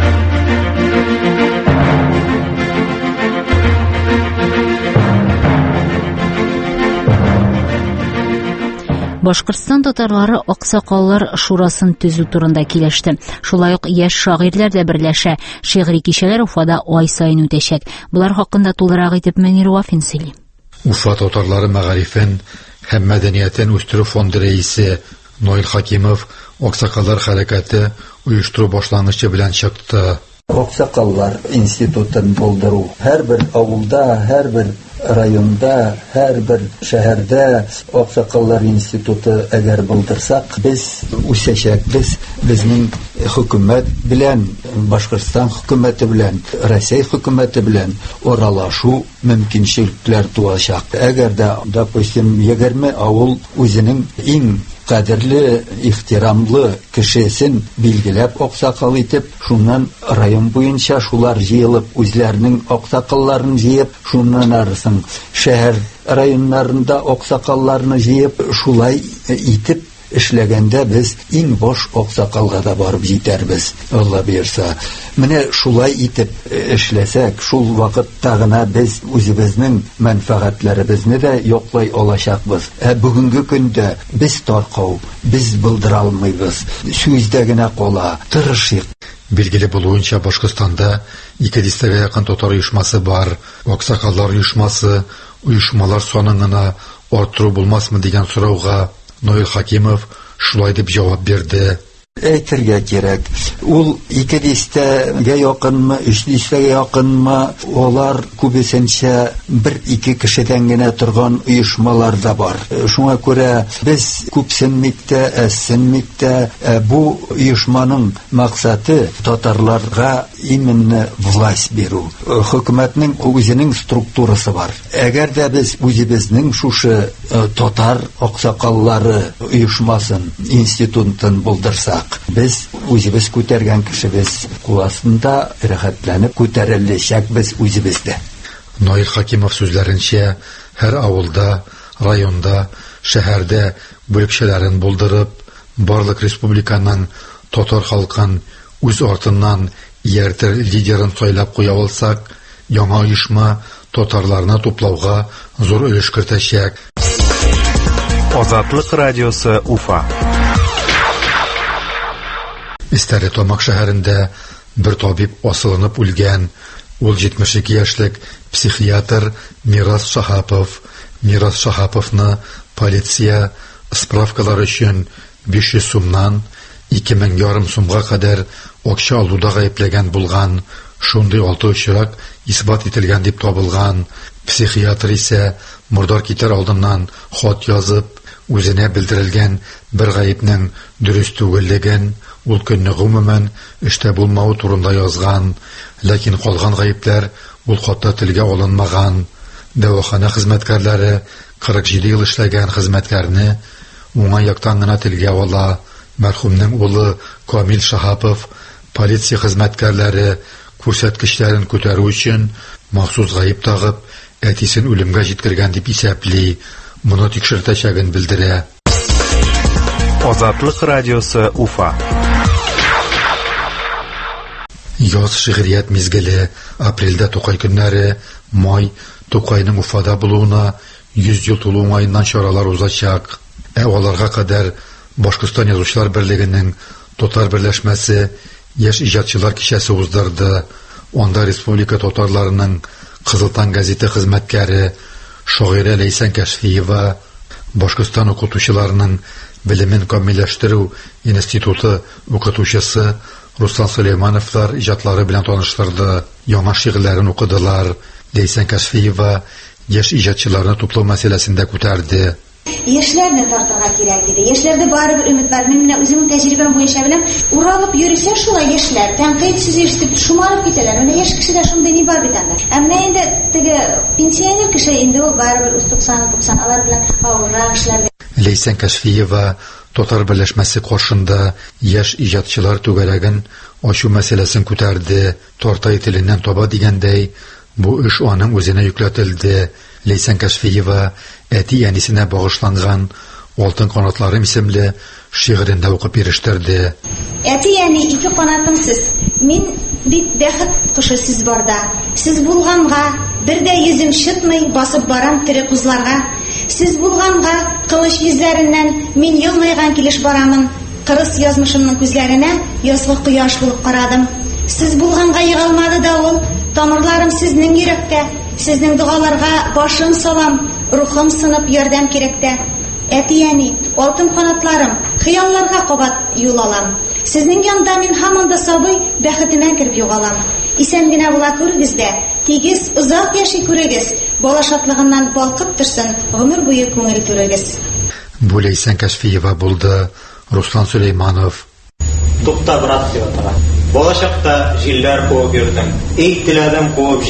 Башкортстан татарлары Аксакаллар шурасын төзү турында килеште. Шулай ук яшь шагыйрьләр дә берләшә. Шигъри кичәләр Уфада ай саен үтәчәк. Булар хакында тулырак итеп Мөнир Вафин сөйли. Уфа татарлары мәгарифен һәм мәдәниятен үстерү фонды рәисе Ноил Хакимов Аксакаллар хәрәкәте оештыру башлангычы белән чыкты. Аксакаллар институтын булдыру һәрбер авылда, һәрбер районда, һәрбер шәһәрдә Аксакаллар институты әгәр булдырсак, без үсәчәкбез. Безнең хөкүмәт белән, Башкортстан хөкүмәте белән, Россия хөкүмәте белән оралашу мөмкинчелекләр туачак. Әгәр дә, допустим, 20 авыл үзенең иң кадерле, ихтирамлы кешесен билгеләп аксакал итеп, шуннан район буенча шулар җыелып, үзләренең аксакалларын җыеп, шуннан арысын шәһәр районнарында аксакалларны җыеп, шулай итеп эшләгәндә без иң баш аксакалга да барып җитәрбез. Алла бирсә. Менә шулай итеп эшләсәк, шул вакытта гына без үзебезнең мәнфәгатьләребезне дә яклай алачакбыз. Бүгенге көндә без таркау, без булдыра алмыйбыз. Сүздә генә кала, тырышыйк. Билгеле булуынча Башкортстанда 200-гә якын татар оешмасы бар. Аксакаллар оешмасы, оешмалар санын гына арттыру булмасмы дигән сорауга Ноил Хакимов шулай дип җавап бирде. Әйтергә кирәк. Ул 200-гә якынмы, 300-гә якынмы, олар күбесенчә 1-2 кешедән генә торган оешмалар да бар. Шуңа күрә без күпсенмиктә, әссенмиктә бу оешманың максаты татарларга именно власть бирү. Хөкүмәтнең үзенең структурасы бар. Әгәр дә без үзебезнең шушы татар аксакаллары оешмасын, институтын булдырсак, без үзебез күтәргән кешебез куласында рәхәтләнеп күтәреләчәк без үзебездә. Ноил Хакимов сүзләренчә, һәр авылда, районда, шәһәрдә бүлекчәләрен булдырып, барлык республиканың татар халкын үз артыннан ияртер лидерын сайлап куя алсак, яңа оешма татарларны туплауга зур өлеш кертәчәк. Азатлык радиосы Уфа. Стәрлетамак шәһәрендә бер табиб асылынып үлгән. Ул 72 яшьлек психиатр Мирас Шахапов. Мирас Шахаповны полиция справкалар өчен 500 сумнан 2000 сумга кадәр акча алуда гаепләгән булган. Шундый 6 очрак исбат ителгән дип табылган. Психиатр исә мурдар китер алдыннан хат язып, үзенә белдерелгән бер гаепнең дөрес түгеллеген, ул көнне гомумән эштә булмау турында язган, ләкин калган гаепләр ул хатта телгә алынмаган. Дәвахана хезмәткәрләре 47 ел эшләгән хезмәткәрне уңай яктан гына телгә ала. Мәрхүмнең улы Камил Шахапов полиция хезмәткәрләре күрсәткечләрен күтәрү өчен махсус гаеп тагып, әтисен үлемгә җиткергән дип исәпли. Моны тикшертәчәген белдерә. Азатлык радиосы Уфа. Яз шигърият мизгеле, апрельдә Тукай көннәре, май Тукайның Уфада булуына 100 ел тулу уңаеннан чаралар узачак. Аларга кадәр Башкортстан язучылар берлегенең татар берләшмәсе яшь иҗатчылар кичәсе уздырды. Анда республика татарларының Кызыл таң газеты хезмәткәре шагыйрә Ләйсән Кәшфиева, Башкортстан укытучыларының белемен камилләштерү институты укытучысы Руслан Сулеймановлар иҗатлары белән таныштырды. Яңа шигырьләрен укыдылар. Лейсан Кашфиева яшь иҗатчыларны туплау мәсьәләсендә күтәрде. Яшьләрне тартырга кирәк иде. Яшьләрдә барыбер өмет бар. Мин менә үземнең тәҗрибәм буенча беләм, уралып йөрисә шулай яшьләр, тәнкыйтьсез ишетеп шумарып китәләр. Менә яшь кешедә шундый ни бар бит анда. Әмма инде теге пенсионер кеше инде ул барыбер үз 90 алар белән авыррак эшләргә. Лейсан Кашфиева Татар берләшмәсе каршында яшь иҗатчылар түгәрәген ачу мәсьәләсен күтәрде. Тартай теленнән таба дигәндәй, бу эш аның үзенә йөкләтелде. Лейсан Кашфиева әти-әнисенә багышланган Алтын канатларым исемле шигырендә укып ирештерде. Әти-әни, ике канатым сез. Мин бит бәхет кушы сез барда. Сез булганга бер дә йөзем шытмый басып барам тере кызларга. Сез булганга кылыч йөзләреннән мин елмайган килеш барамын. Кырыс язмышымның күзләренә язгы кояш булып карадым. Сез булганга йыгалмады да ул, тамырларым сезнең йөрәктә. Сезнең дугаларга башым салам, рухым сынып ярдәм кирәктә. Әти-әни, алтын канатларым, хыялларга кабат юл алам. Сезнең янда мин һаман да сабый, бәхетемә киреп югалам. Исән генә була күрегез дә, тигез, узак яши күрегез, бала шатлыгыннан балкып торсын, гомер буе күңел түрегез. Бу Лейсан Кашфиева булды. Руслан Сулейманов. Тукта, брат, дип атала. Болашакта җилләр куып йөрдем. Эй теләдем куып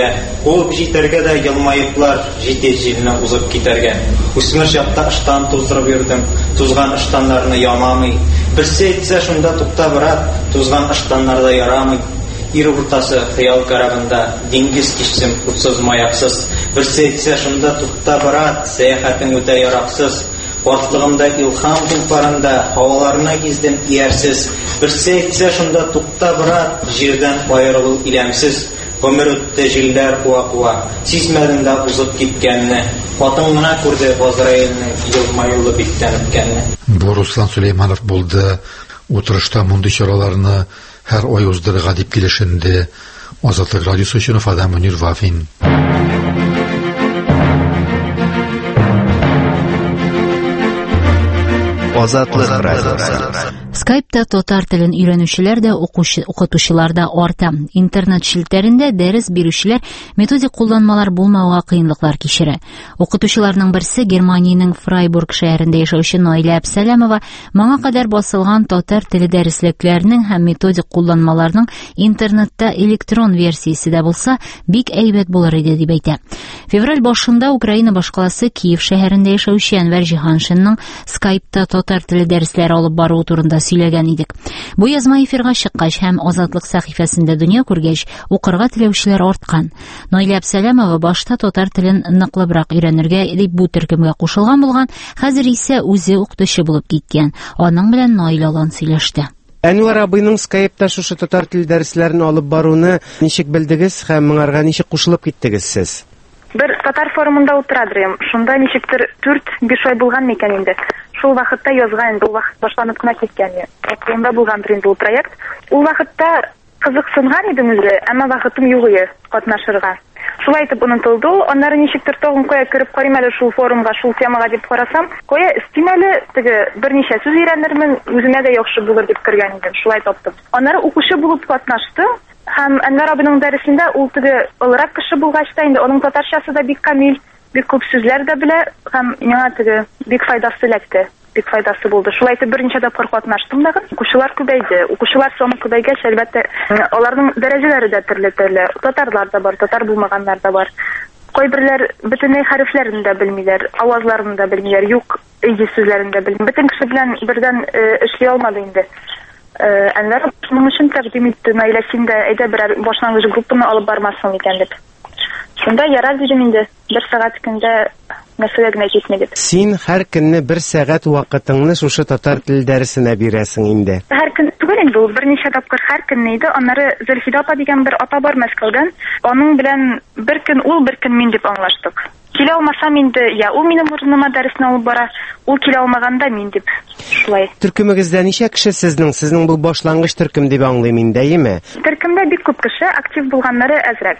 җитәргә дә елмаеплар җитез җилне узып китәргә. Үсмер чакта ыштан туздырып йөрдем. Тузган ыштаннарны ямамый. Берсе әйтсә шунда тукта, брат, тузган ыштаннарда ярамый. Ир уртасы хыял карагында диңгез кичсем утсыз маяксыз. Берсе әйтсә шунда тукта, брат, сәяхәтең үтә яраксыз. Картлыгымда илһам тулпарында һаваларына гиздем иярсез. Берсе әйтсә шунда тукта, брат, җирдән аерылу иләмсез. Гомер үтте җилләр куа-куа, сизмәдем дә узып киткәнне. Хатын гына күрде Газраилнең елмаюлы биттән үткәнне. Бу Руслан Сулейманов булды. Утырышта мондый чараларны һәр ай уздырырга дип килешенде. Азатлык радиосы өчен Фада Мөнир Вафин. Азатлык радиосы. Skype'та татар телен өйрәнүчеләр дә, укытучылар да арта. Интернет шилтәрендә дәрес бирүчеләр методик кулланмалар булмауга кыенлыклар кичерә. Укытучыларның берсе Германиянең Фрайбург шәһәрендә яшәүче Наилә Әбсәләмова моңа кадәр басылган татар теле дәреслекләренең һәм методик кулланмаларның интернетта электрон версиясе дә булса, бик әйбәт булыр иде дип әйтә. Февраль башында Украина башкаласы Киев шәһәрендә яшәүче Әнвәр Җиһаншинның Skype'та татар теле дәресләре алып бару турында сөйләгән идек. Бу язма эфирга чыккач һәм Азатлык сәхифәсендә дөнья күргәч, укырга теләүчеләр арткан. Наилә Әбсәләмова башта татар телен ныклыбрак өйрәнергә дип бу төркемгә кушылган булган, хәзер исә үзе укытучы булып киткән. Аның белән Наилә алан сөйләште. Әнвәр абыйның Skype'та шушы татар теле дәресләрен алып баруны ничек белдегез һәм моңарга ничек кушылып киттегез сез? Бер татар форумында утырадым. Шунда ничектер 4-5 ай булган микән инде. Шул вакытта язган, бу вакыт башланып кына киткән. Шунда булган инде ул проект. Ул вакытта кызыксынган идем үзе, әмма вакытым юк иде катнашырга. Шулай итеп унутылды. Аннары ничектер тагын кая кереп карыйм әле шул форумга, шул темага дип карасам, кая стимәле теге берничә сүз өйрәнермен, үземә дә яхшы булыр дип кергән идем. Шулай таптым. Аннары укучы булып катнаштым. Һәм Әнвәр абыйның дәресендә ул теге олырак кеше булгач та инде аның татарчасы да бик камил, бик күп сүзләр дә белә һәм миңа теге бик файдасы эләкте. Бик файдасы булды. Шулай итеп берничә тапкыр катнаштым да, укучылар күбәйде. Укучылар саны күбәйгәч, әлбәттә, аларның дәрәҗәләре дә төрле. Татарлар да бар, татар булмаганнар да бар. Кайберләр бөтенләй хәрефләрен дә белмиләр, авазларын да белмиләр, юк, иҗи сүзләрен дә белмиләр. Бөтен кеше белән бердән эшли алмады инде. Әнвәр шуның өчен тәкъдим итте, Наилә, син дә әйдә берәр башлангыч группаны алып бармассың икән дип. Шунда ярар дидем инде, 1 сәгать көндә нәрсәгә генә җитми дип. Син һәр көнне 1 сәгать вакытыңны шушы татар теле дәресенә бирәсең инде. Һәр көн түгел инде, ул берничә тапкыр һәр көнне иде. Аннары Зөлфидә апа дигән бер ата бар Мәскәүдән. Аның белән бер көн ул, бер көн мин дип аңлаштык. Килә алмасам инде, я ул минем урыныма дәресне алып бара, ул килә алмаганда мин дип. Шулай. Төркемегездә ничә кеше сезнең бу башлангыч төркем дип аңлыйм инде, әйеме? Төркемдә бик күп кеше, актив булганнары әзрәк.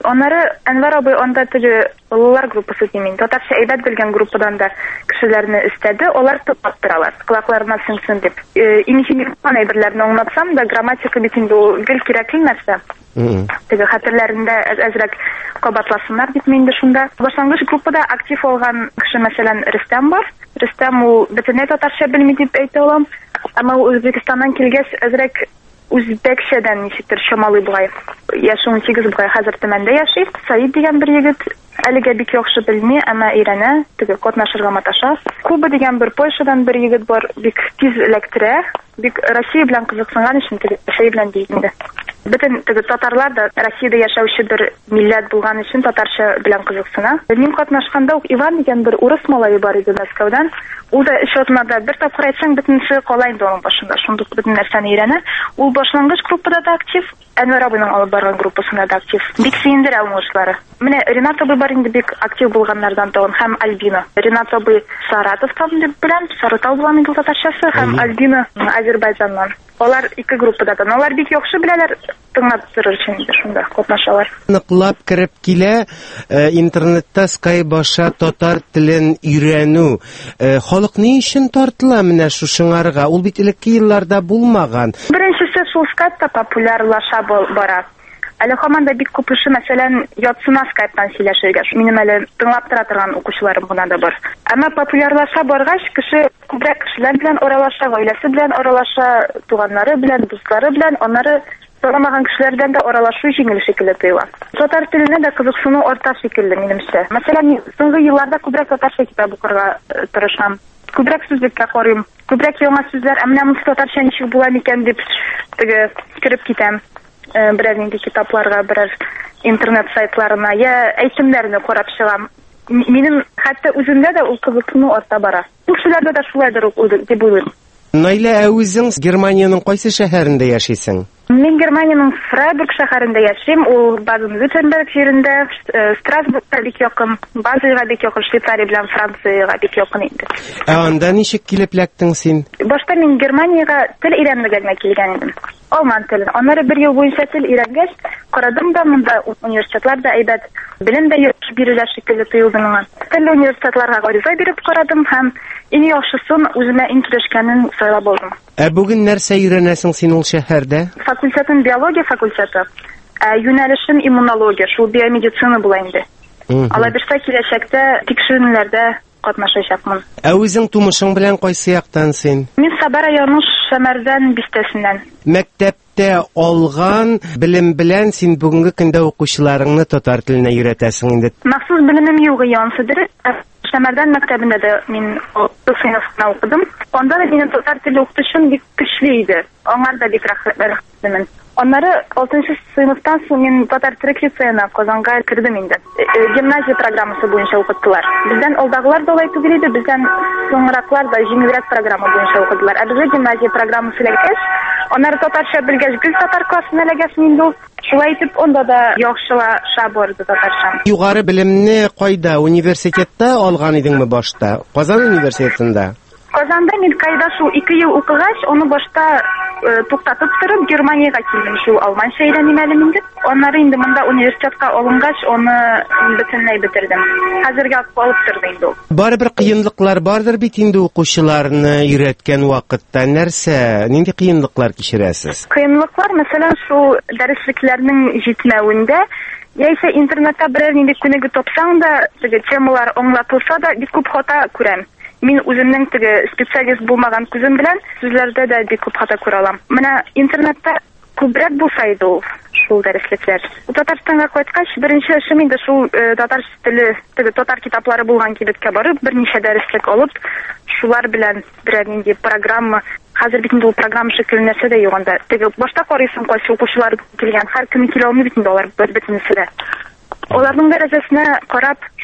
Аннары Әнвәр абый анда теге олылар группасы димин. Татарча әйбәт белгән группадан да кешеләрне истәде. Алар тотлап торалар. Колакларына сеңсен дип. Инешин әйберләрне аңлатсам да грамматика бит инде ул гел кирәкле нәрсә. Теге хәтерләрендә әзрәк кабатласыннар дип мин дә шунда. Башлангыч группада актив алган кеше мәсәлән Рөстәм бар. Рөстәм ул бөтенләй татарча белми дип әйтә алам. Әмма Үзбәкстаннан килгәч әзрәк үзбәкчәдән ничектер чамалый бугай. Яшы 18 бугай хәзер Төмәндә яши. Саид дигән бер егет әлегә бик яхшы белми, әмма өйрәнә, теге катнашырга маташа. Куба дигән бер Польшадан бер егет бар, бик тиз эләктерә, бик Россия белән кызыксынган өчен теге Россия белән дигәндә. Бөтен теге татарлар да Россиядә яшәүче бер милләт булган өчен татарча белән кызыксына. Мин катнашканда ук Иван дигән бер урыс малае бар иде Мәскәүдән. Ул да эшотнада бер тапкыр әйтсәң бөтенсе кала инде аның башында. Шундый бөтен нәрсәне өйрәнә. Ул башлангыч группада да актив, Әнвәр абыйның алып барган группасында да актив. Бик сөендерә уңышлары. Менә Ренат абый бар инде бик актив булганнардан тагын һәм Альбина. Ренат абый Саратовтан дип беләм, Саратов булган инде татарчасы һәм Альбина Азербайҗаннан. Алар ике группада да. Алар бик яхшы беләләр, тыңлап торыр өчен шунда катнашалар. Ныклап кирип килә интернетта Skype аша татар телен өйрәнү. Халык ни өчен тартыла менә шушыңарга? Ул бит элекке елларда булмаган. Беренчесе шул Skype-та популярлаша бара. Әле һаман да бик күп кеше мәсәлән ятсына Skype-тан сөйләшергә. Минем әле тыңлап тора торган укучыларым гына да бар. Әмма популярлаша баргач, кеше күбрәк кешеләр белән аралаша, гаиләсе белән аралаша, туганнары белән, дуслары белән, аннары сорамаган кешеләрдән дә аралашу җиңел шикелле тоела. Татар теленә дә кызыксыну арта шикелле минемчә. Мәсәлән, соңгы елларда күбрәк татарча китап укырга тырышам. Күбрәк сүзлеккә карыйм. Күбрәк яңа сүзләр, әмма моны татарча ничек була микән дип теге киреп китәм. Берәр нинди китапларга, берәр интернет сайтларына, я әйтемнәрне карап чыгам. Минем хәтта үземдә дә ул кызыксыну арта бара. Кешеләрдә дә шулайдыр дип уйлыйм. Наилә, үзең Германиянең кайсы шәһәрендә яшисең? Мин Германиянең Фрайбург шәһәрендә яшим. Ул Баден-Вюртемберг җирендә, Страсбургка бик якын, Базельга бик якын, Швейцария белән Франциягә бик якын инде. Анда ничек килеп ләктең син? Башта мин Германиягә тел өйрәнергә килгән идем. Алман телен. Аннары бер ел буенча тел өйрәнгәч, карадым да монда университетларда әйбәт белем дә бирелә шикелле тоелды миңа. Тел университетларга гариза биреп карадым һәм иң яхшысын үземә иң килешкәнен сайлап алдым. Бүген нәрсә өйрәнәсең син ул шәһәрдә? Факультетым биология факультеты. Юнәлешем иммунология, шул биомедицина була инде. Алабирса киләчәктә тикшеренүләрдә катнашачакмын. Үзең тумышың белән кайсы яктан син? Мин Саба районы Шәмәрдән бистәсеннән. Мәктәптә алган белем белән син бүгенге көндә укучыларыңны татар теленә өйрәтәсең инде. Махсус белемем юк янсыдыр. Шәмәрдән мәктәбендә дә мин сыйныфта укыдым. Анда да минем татар теле укытучым бик көчле иде. Аңар да бик рәхмәт. Аннары 6-нчы сыйныфтан соң мин татар теле лицейына Казанга кирдем инде. Гимназия программасы буенча укыттылар. Бездән алдагылар да алай түгел иде, бездән соңраклар да җиңелрәк программа буенча укыдылар. Ә безгә гимназия программасы эләккәч, аннары татарча белгәч, гел татар классына эләгәч инде ул. Шулай итеп, онда да яхшылаша барды татарча. Югары белемне кайда, университетта алган идеңме башта? Казан университетында? Казанда мин кайда шул 2 ел укыгач, аны башта туктатып торып, Германиягә килдем, шул алманча өйрәним әле инде. Аннары инде монда университетка алынгач, аны бөтенләй бетердем. Хәзергә алып торды инде ул. Барыбер кыенлыклар бардыр бит инде укучыларны өйрәткән вакытта. Нәрсә, нинди кыенлыклар кичерәсез? Кыенлыклар, мәсәлән, шул дәреслекләрнең җитмәвендә, яисә интернетта берәр нинди күнеге тапсаң да, теге темалар аңлатылса да, бик күп хата күрәм. Мин үземнең теге специалист булмаган күзем белән сүзләрдә дә бик күп хата күрә алам. Менә интернетта күбрәк булса иде ул шул дәреслекләр. Татарстанга кайткач, беренче эшем инде шул татар теле, теге татар китаплары булган кибеткә барып, берничә дәреслек алып, шулар белән берәр нинди программа, хәзер бит инде ул программа шикелле нәрсә дә юк анда. Теге башта карыйсың, кайсы укучылар килгән, һәр көн килә алмый бит инде алар бөтенесе дә. Аларның дәрәҗәсенә карап,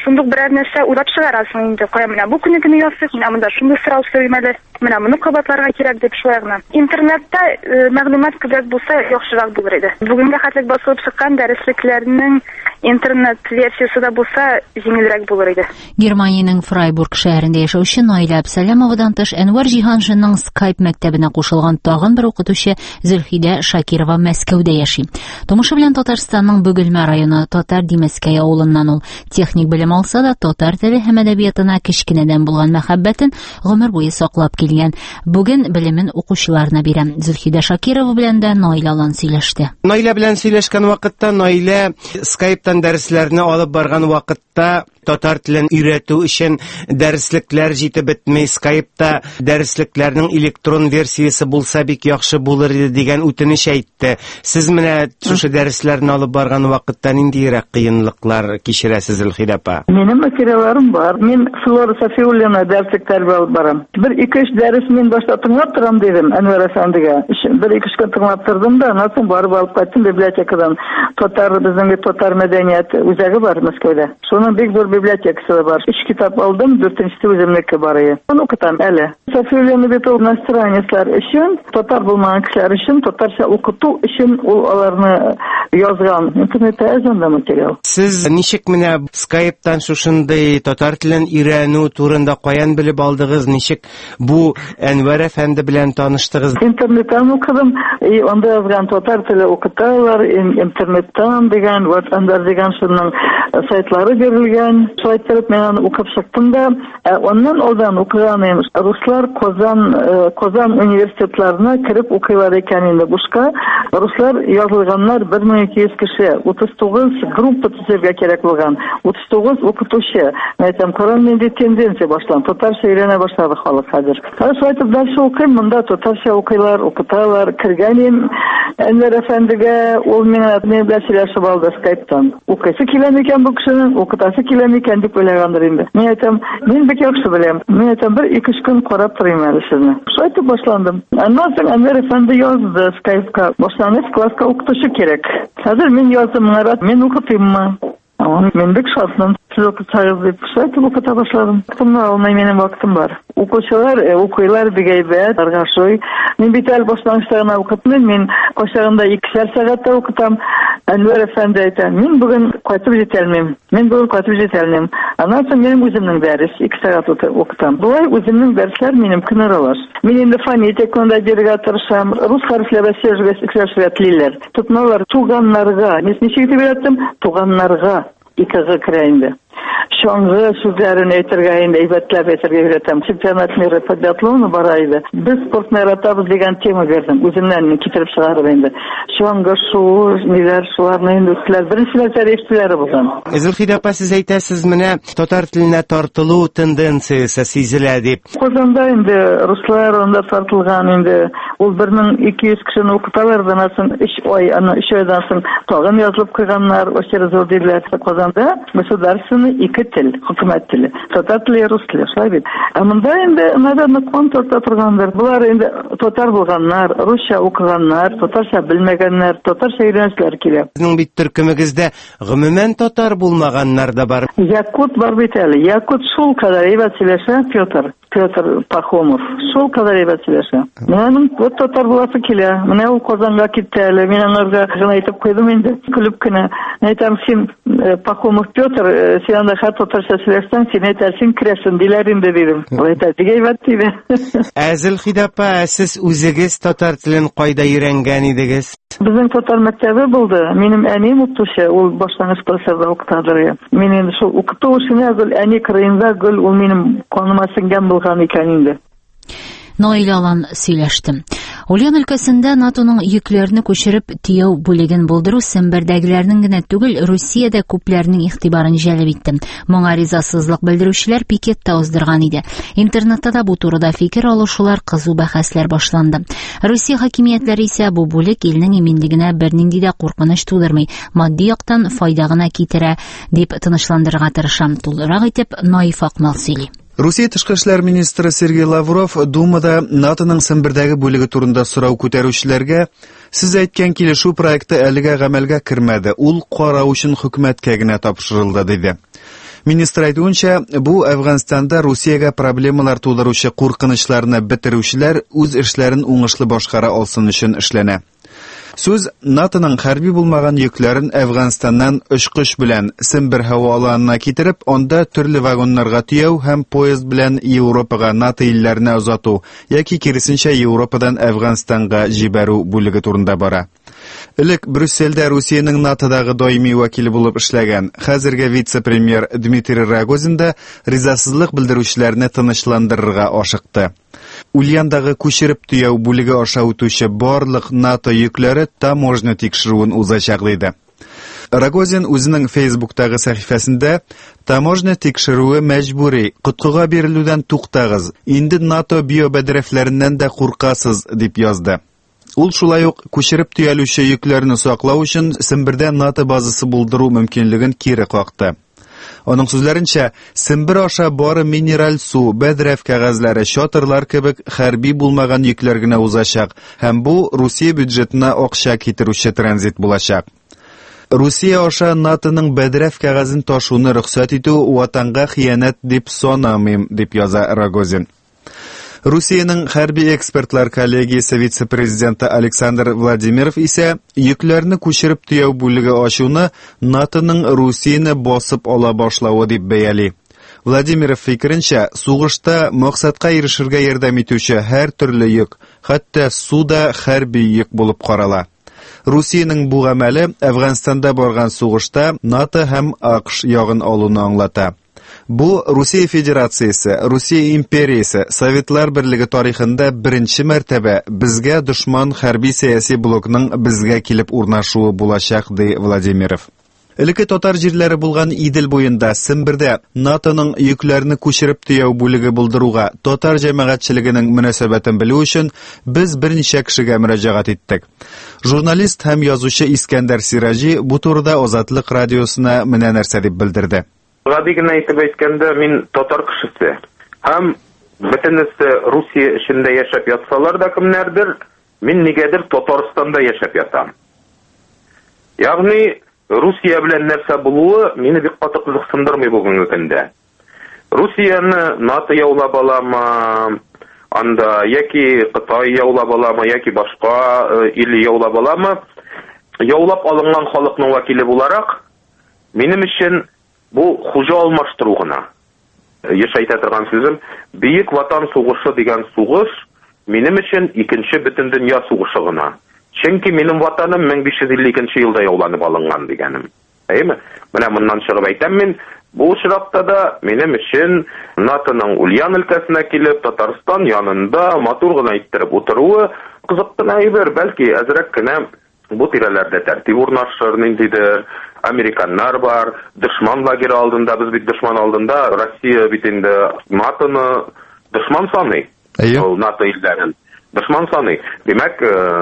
шундук берәр нәрсә уйлап чыгарасың инде. Кая менә бу көнне ясыйк, менә монда шундый сорау сөйлим әле. Менә моны кабатларга кирәк дип шулай гына. Интернетта мәгълүмат күбрәк булса яхшырак булыр иде. Бүгенгә хәтлек басылып чыккан дәреслекләрнең интернет версиясы да булса җиңелрәк булыр иде. Германиянең Фрайбург шәһәрендә яшәүче Наилә Әбсәләмовадан тыш Әнвәр Җиһаншинның Skype мәктәбенә кушылган тагын бер укытучы Зөлхидә Шакирова Мәскәүдә яши. Тумышы белән Татарстанның Бөгелмә районы Татар Димәскәй авылыннан ул техник белем алса да, татар теле һәм әдәбиятына кечкенәдән булган мәхәббәтен гомер буе саклап килгән. Бүген белемен укучыларына бирә. Зөлхидә Шакирова белән дә Наилә белән сөйләште. Наилә белән сөйләшкән вакытта Наилә Skype-тан дәресләрне алып барган вакытта татар телен өйрәтү өчен дәреслекләр җитеп бетмәй, Skype-та дәреслекләрнең электрон версиясе булса бик яхшы булыр иде дигән үтенеч әйтте. Сез менә шушы дәресләрне алып барган вакытта ниндирәк кыенлыклар кичерәсез, Зөлхидә апа? Минем материалларым бар. Мин Флора Софиуллина дәреслектәр алып барам. 1-2 дәрес мин башта тыңлап торам дидем Әнвәр әфәндегә. 1-2 көн тыңлап тордым да, аннан барып алып кайттым библиотекадан. Безнең татар мәдәният үзәге бар Мәскәүдә. Шуның бик зур библиотекасы бар. 3 китап алдым, 4-нчесе үземнеке бар иде. Аны укытам әле. Софиуллина бит ул настраниялар өчен, татар булмаган кешеләр өчен, татарча укыту өчен ул аларны язган. Интернетта әзәндә материал. Сез ничек менә Skype-тан шушындай татар телен өйрәнү турында каян белеп алдыгыз? Ничек бу Әнвәр әфәнде белән таныштыгыз? Интернеттан укыдым. Анда язган татар теле укыталар, интернеттан дигән, Ватандар дигән шуның сайтлары бирелгән. Сайтлар мен аны укып чыктым да, оннан алдан укыган руслар Казан университетларына кирип укыйлар икән инде бушка. Руслар язылганнар 1200 кеше, 39 группа төзергә кирәк булган. 39 укытучы. Әйтәм, Коран нинди тенденция башлан. Татарча өйрәнә башлады халык хәзер. Шайтып дальше укыйм, монда татарча укыйлар, укыталар. Кергәнем Әнвәр әфәндегә, ул миңа белән сөйләшеп алды Skype-тан. Укыйсы килә микән бу кешенең, укытасы килә микән дип уйлагандыр инде. Мин әйтәм, мин бик яхшы беләм. Мин әйтәм, 1-2 көн карап торыйм әле сезне. Шайтып башландым. Аннан соң Әнвәр әфәнде язды Skype-ка. Башлангыч класска укытучы кирәк. Хәзер мин яздым, мин укытыйммы? Мен бик шатмын. Siz okutsanız diye saytı okuta başladım. Almay benim vaktim var. Okuylar bir geybet. Argaşoy. Men bitel başlangıçlarına okutmayım. Men koşağında 2 saatte okutam. Әнвәр әфәнде әйтә, мин бүген кайтып җитәлмим. Аннан соң минем үземнең дәрес 2 сәгать укытам. Булай үземнең дәресләр минем көнаралаш. Мин инде фонетикында дирга тырышам. Рус хәрефләре сөйләшергә телиләр. Тотмалар туганнарга. Мин ничек дип әйттем? Туганнарга 2-га керә инде. Шоңгы сүзләрен әйтергә инде әйбәтләп әйтергә өйрәтәм. Чемпионат мира по биатлону бара иде. Без спортны яратабыз дигән тема бирдем. Үземнән китереп чыгарып инде. Шоңгы ниләр шуларны инде үзләр беренчеләр тәрифләре булган. Зөлхидә апа, сез әйтәсез, менә татар теленә тартылу тенденциясе сизелә дип. Казанда инде руслар анда тартылган инде. Ул 1200 кешене укыталар, данасын 3 ай, аны 3 айдан соң тагын язылып куйганнар, очередь диләр. Казанда государственный 2 тел, хөкүмәт теле. Татар теле, рус теле, шулай бит. Монда инде наверное контакта торганнар. Булар инде татар булганнар, русча укыганнар, татарча белмәгәннер, татарча өйрәнүчеләр килә. Сезнең бит төркемегездә гомумән татар булмаганнар да бар. Якут бар бит әле. Якут шул кадәр әйбәт сөйләшә, Петр Пахомов. Шул кадәр әйбәт сөйләшә. Менә вот татар буласы килә. Менә ул Казанга китте әле. Мин анарга гына әйтеп куйдым инде. Күлеп кенә. Әйтәм, син Пахомов Петр, син анда татарча сөйләсәң, син әйтәсең керәсең диләр инде дидем. Ул әйтә, әйбәт диде. Зөлхидә апа, сез үзегез татар телен кайда өйрәнгән идегез? Безнең татар мәктәбе булды. Минем әним укытучы, ул башлангыч классларда укытадыр. Мин инде шул укыту эшенә гел әни кырыенда гел ул минем каныма сеңгән булган икән инде. Наилә алан сөйләштем. Ульян өлкәсендә НАТОның йөкләрне күчереп тияү бүлеген булдыру Сембердәгеләрнең генә түгел, Русиядә күпләрнең игътибарын җәлеп итте. Моңа ризасызлык белдерүчеләр пикетта уздырган иде. Интернетта да бу турыда фикер алышулар, кызу бәхәсләр башланды. Русия хакимиятләре исә бу бүлек илнең иминлегенә бернинди дә куркыныч тудырмый, матди яктан файда гына китерә дип тынычландырырга тырышам. Тулырак итеп Наиф Акмал сөйли. Русия тышкы эшләр министры Сергей Лавров Думада НАТОның Сембердәге бүлеге турында сорау күтәрүчеләргә сез әйткән килешү проекты әлегә гамәлгә кермәде, ул карау өчен хөкүмәткә генә тапшырылды диде. Министр әйтүенчә, бу Әфганстанда Русиягә проблемалар тудыручы куркынычларны бетерүчеләр үз эшләрен уңышлы башкара алсын өчен эшләнә. Сүз НАТОның хәрби булмаган йөкләрен Әфганстаннан очкыч белән Сембер һава аланына китереп, анда төрле вагоннарга тияү һәм поезд белән Европага НАТО илләренә озату, яки киресенчә Европадан Әфганстанга җибәрү бүлеге турында бара. Элек Брюссельдә Русиянең НАТОдагы даими вәкиле булып эшләгән, хәзерге вице-премьер Дмитрий Рогозин да ризасызлык белдерүчеләрне тынычландырырга ашыкты. Ульяндагы күчереп төяү бүлеге аша үтүче барлык НАТО йөкләре таможня тикшерүен узачак диде. Рогозин үзенең Facebook'тагы сәхифәсендә таможня тикшерүе мәҗбүри, коткыга бирелүдән туктагыз, инде НАТО биобәдрәфләреннән дә куркасыз дип язды. Ул шулай ук күчереп төялүче йөкләрне саклау өчен Сембердә НАТО базасы булдыру мөмкинлеген кире какты. Аның сүзләренчә, Сембер аша бары минераль су, бәдрәф кәгазьләре, чатырлар кебек хәрби булмаган йөкләр генә узачак, һәм бу Русия бюджетына акча китерүче транзит булачак. Русия аша НАТОның бәдрәф кәгазен ташуны рөхсәт итү ватанга хыянәт дип санамыйм, дип яза Рогозин. Русиянең хәрби экспертлар коллегиясе вице-президенты Александр Владимиров исә йөкләрне күчереп төяү бүлеге ачуны НАТОның Русияне басып ала башлавы дип бәяли. Владимиров фикеренчә, сугышта максатка ирешергә ярдәм итүче һәр төрле йөк, хәтта суда хәрби йөк булып карала. Русиянең бу гамәле Әфганстанда барган сугышта НАТО һәм АКШ ягын алуны аңлата. Бу Русия Федерациясе, Русия империясе, Советлар Берлеге тарихында беренче мәртәбә безгә дошман хәрби сәяси блокның безгә килеп урнашуы булачак, ди Владимиров. Элекке татар җирләре булган Идел буенда, Сембердә НАТОның йөкләрне күчереп төяү бүлеге булдыруга татар җәмәгатьчелегенең мөнәсәбәтен белү өчен без берничә кешегә мөрәҗәгать иттек. Журналист һәм язучы Искәндәр Сиражи бу турыда Азатлык радиосына менә нәрсә дип белдерде. Гади генә итеп әйткәндә, мин татар кешесе. Һәм бөтенесе Русия эчендә яшәп ятсалар да кемнәрдер, мин нигәдер Татарстанда яшәп ятам. Ягъни Русия белән нәрсә булуы мине бик каты кызыксындырмый бүгенге көндә. Русияны НАТО яулап аламы, анда яки Кытай яулап аламы, яки башка ил яулап аламы, яулап алынган халыкның вәкиле буларак, минем өчен бу хуҗа алмаштыру гына. Яшәйтә торган сүзем, Бөек Ватан сугышы дигән сугыш минем өчен икенче бөтен дөнья сугышы гына. Чөнки минем ватаным 1552 елда яуланып алынган дигәнем. Әйме? Менә моннан чыгып әйтәм мин, бу очракта да минем өчен НАТОның Ульян өлкәсенә килеп, Татарстан янында матур гына иттереп утыруы кызык кына әйбер, бәлки әзрәк кенә бу тирәләрдә тәртип урнашыр, ниндидер американнар бар, дошман лагере алдында, без бит дошман алдында, Россия бит инде НАТОны дошман саный. Ул НАТО илләрен дошман саный. Димәк,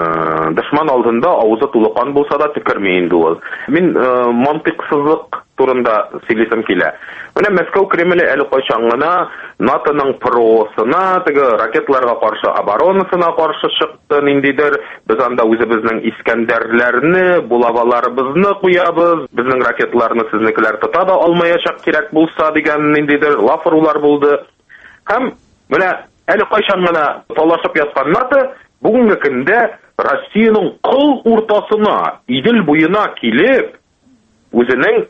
дошман алдында авызы тулы кан булса да төкерми инде ул. Мин мантыксызлык турында сөйлисем килә. Менә Мәскәү Кремле әле кайчан гына НАТОның ПРОсына, теге ракетларга каршы оборонасына каршы чыкты, ниндидер без анда үзебезнең Искәндәрләрне, булаваларыбызны куябыз, безнең ракетларны сезнекеләр тота да алмаячак кирәк булса дигән ниндидер лафырулар булды. Һәм менә әле кайчан гына талашып яткан НАТО бүгенге көндә Россиянең кыл уртасына, Идел буена килеп, үзенең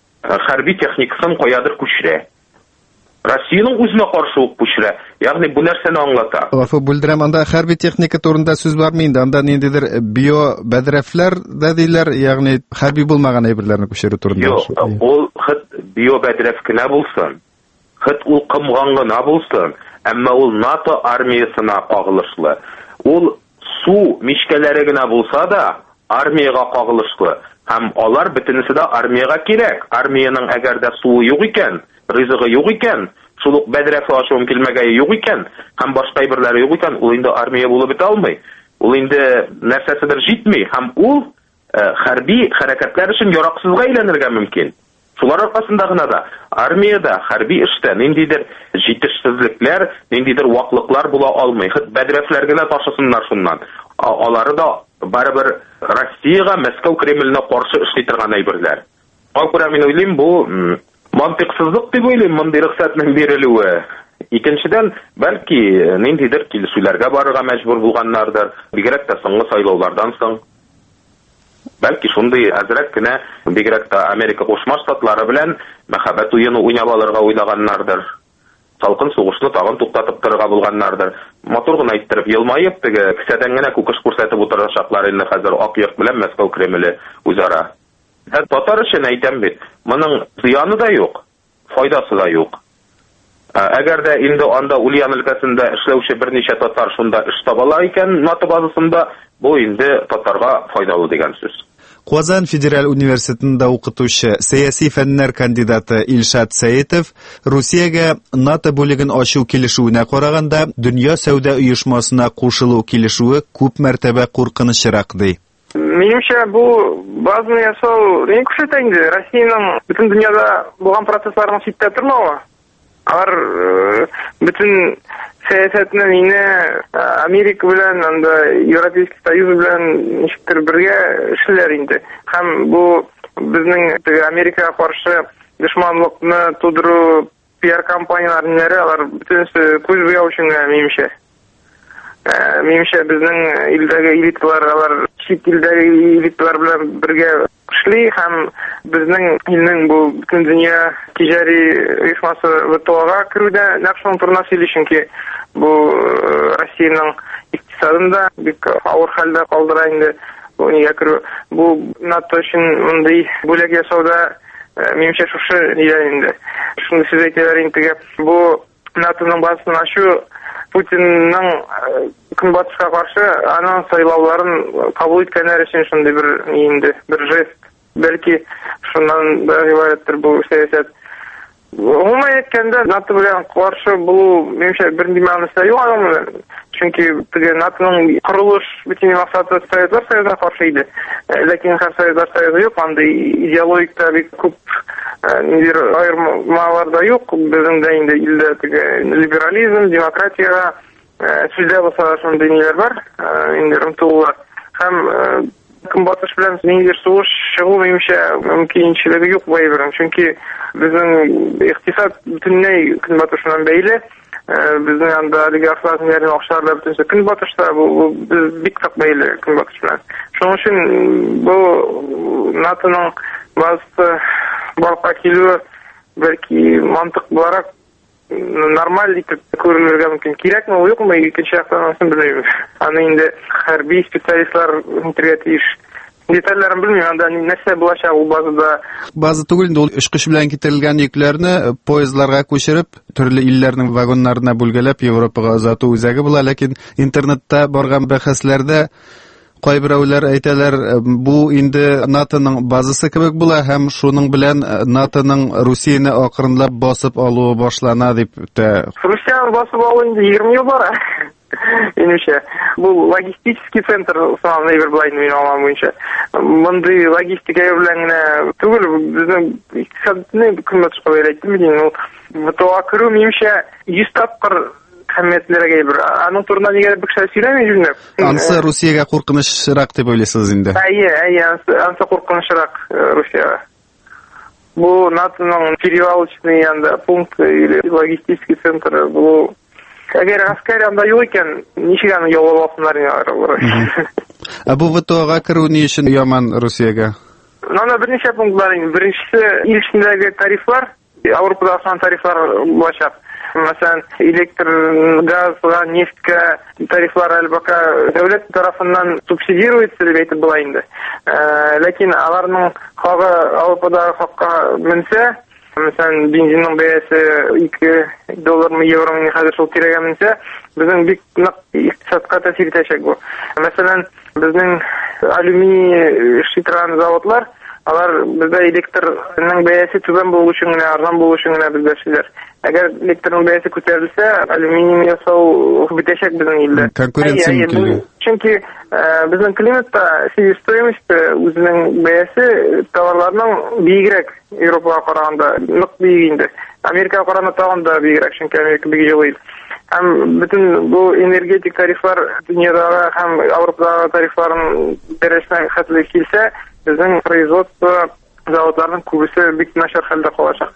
хәрби техникасын каядыр күчерә. Россиянең үзенә каршы ук күчерә. Ягъни бу нәрсәне аңлата. Гафу бүлдерәм, анда хәрби техника турында сүз бармы инде? Анда ниндидер биобәдрәфләр дә диләр, ягъни хәрби булмаган әйберләрне күчерү турында. Юк, ул хит биобәдрәф кенә булсын. Хит ул кымган гына булсын. Әмма ул НАТО армиясына кагылышлы. Ул су мишкәләре генә булса да армияга кагылышлы. Һәм алар бөтенесе дә армияга кирәк. Армияның әгәр дә суы юк икән, ризыгы юк икән, шул ук бәдрәфе ачуым килмәгәе юк икән, һәм башка әйберләре юк икән, ул инде армия булып бетә алмый. Ул инде нәрсәседер җитми, һәм ул хәрби хәрәкәтләр өчен яраксызга әйләнергә мөмкин. Шулар аркасында гына да армиядә, хәрби эштә ниндидер җитешсезлекләр, ниндидер ваклыклар була алмый. Хит бәдрәфләр генә ташысыннар шуннан. Алары да барыбер Россиягә, Мәскәү Кремленә каршы эшли торган әйберләр. Күрә мин уйлыйм, бу Мантыксызлык дип уйлыйм мондый рөхсәтнең бирелүе. Икенчедән, бәлки ниндидер килешүләргә барырга мәҗбүр булганнардыр, бигрәк тә соңгы сайлаулардан соң. Бәлки шундый әзрәк кенә бигрәк тә Америка Кушма Штатлары белән мәхәббәт уены уйнап алырга уйлаганнардыр. Салкын сугышны тагын туктатып торырга булганнардыр. Матур гына иттереп елмаеп, теге кесәдән генә күкеш күрсәтеп утырачаклар инде хәзер Акъяк белән Мәскәү Кремле үзара. Татар өчен әйтәм бит, моның зыяны да юк, файдасы да юк. Әгәр дә инде анда Ульян өлкәсендә эшләүче берничә татар шунда эш табала икән НАТО базасында, бу инде татарга файдалы дигән сүз. Казан Федераль университетында укытучы, сәяси фәннәр кандидаты Илшат Сәетов Русиягә НАТО бүлеген ачу килешүенә караганда дөнья сәүдә оешмасына кушылу килешүе күп мәртәбә куркынычрак ди. Минемчә, бу базаны ясау не күрсәтә инде Россиянең бөтен дөньяда булган процессларның ситтә тормавы. Алар бөтен сәясәтне мине Америка белән, анда Европейский Союз белән ничектер бергә эшләр инде. Һәм бу безнең Америкага каршы дошманлыкны тудыру пиар компанияләре, алар бөтенсе күз буяу өчен минемчә. Минемчә безнең илдәге элиталар, алар чит илдәге элиталар белән бергә эшли һәм безнең илнең бу бөтен дөнья тиҗари оешмасы ВТОга керүдә нәкъ турына сөйли, чөнки бу Россиянең икътисадында бик авыр хәлдә калдыра инде бу нигә керү. Бу НАТО өчен мондый бүләк ясауда минемчә шушы инде. Шуны сүз әйтәләр инде. Бу NATOның базасын ачу Путинның Көнбатышка каршы аның сайлауларын кабул иткәннәр өчен шундый бер жест. Бәлки шуннан да риваяттер бу сәясәт. Гомумән әйткәндә, НАТО белән каршы булу минемчә бернинди мәгънәсе юк. Чөнки теге NATOның курылыш бөтен максаты Советлар Союзына каршы иде. Ләкин Советлар Союзы юк, анда идеологик бик күп аермалар да юк. Безнең дә инде илдә теге либерализм, демократия сүздә булса шундый ниләр бар, инде ымтылулар. Һәм Көнбатыш белән ниндидер сугыш чыгу минемчә мөмкинчелеге юк бу чөнки безнең икътисад бөтенләй Көнбатыш белән бәйле. Безнең анда олигархларның акчалары бөтенсе Көнбатышта, бу бик так бәйле Көнбатыш белән. Шуның өчен бу NATOның базасы барга килүе бәлки мантык буларак нормаль итеп күрелергә мөмкин. Кирәкме, юкмы, икенче яктан анысын белмим. Аны инде хәрби специалистлар интервью тиеш. Детальләрен белмим, анда нәрсә булачак ул базада. База түгел инде, ул очкыч белән китерелгән йөкләрне поездларга күчереп, төрле илләрнең вагоннарына бүлгәләп Европага озату үзәге була, ләкин интернетта барган бәхәсләрдә кайберәүләр әйтәләр, бу инде NATOның базасы кебек була һәм шуның белән NATOның Русияне акрынлап басып алуы башлана дип тә. Русияны басып алу инде 20 ел бара. Инде бу логистический центр саналган бер булай мин аңлам буенча. Мондый логистика белән генә түгел, безнең икътисадны Көнбатышка бәйләйдем мин. ВТОга керү минемчә 100 тапкыр хәммәтләргә бер. Аның турында нигә бик шәл сөйләми җүнәп. Ансы Русиягә куркынычрак дип уйлыйсыз инде. Ансы куркынычрак Русиягә. Бу NATOның перевалочный пункт или логистический центр бу. Әгәр гаскәр анда юк икән, ничек аны яллап алсыннар? Бу ВТОга керү ни өчен яман Русиягә? Анда берничә пунктлар. Беренчесе ил эчендәге тарифлар, Европада сан тарифлар булачак. Мәсәлән, электр, газга, нефткә тарифлар әлбәттә дәүләт тарафыннан субсидируется дип әйтеп була инде. Ләкин аларның хагы Европада хакка менсә, мәсәлән, бензинның бәясе $2 евро хәзер шул тирәгә менсә, безнең бик нык икътисадка тәэсир итәчәк бу. Мәсәлән, безнең алюминий шитран заводлар, алар бездә электрның бәясе түбән булу өчен генә, арзан булу өчен генә бездә эшләр. Әгәр электрның бәясе күтәрелсә, алюминий ясау битәчәк безнең илдә. Конкуренция мөмкин. Чөнки безнең климатта себестоимость үзенең бәясе товарларның бигрәк Европага караганда нык бик инде. Америкага караганда тагын да бигрәк, чөнки Америка бик җылы ил. Һәм бөтен бу энергетик тарифлар дөньядагы һәм Европадагы тарифларын бәрәшмәгә хәтле килсә, безнең производство заводларның күбесе бик начар хәлдә калачак.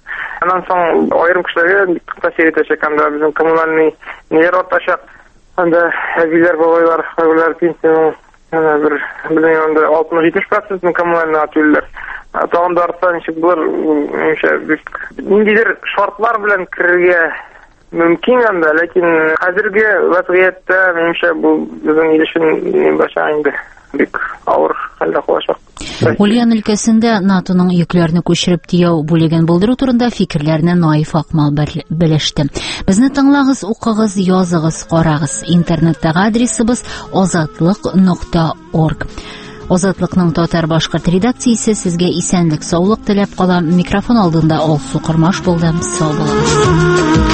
Анан соң айрым кишилерге таасир этешек, анда биздин коммунальный нелер орташак, анда әбилер, бабайлар, кайгылар пенсияның бир 60-70% коммунальный төлөйлөр. Тагында артса ничек булар, ниндидир шартлар белән кирергә мөмкин анда, ләкин хәзерге вазгыятьтә менимчә бу безнең ил өчен баша инде бик авыр хәлдә калачак. Ульян өлкәсендә НАТОның йөкләрне күчереп тияу бүлеген булдыру турында фикерләрне Наиф Акмал белеште. Безне тыңлагыз, укыгыз, языгыз, карагыз. Интернеттагы адресыбыз azatlык.org. Азатлыкның татар-башкорт редакциясе сезгә исәнлек, саулык теләп кала. Микрофон алдында Алсу Кырмаш булды. Сау булыгыз.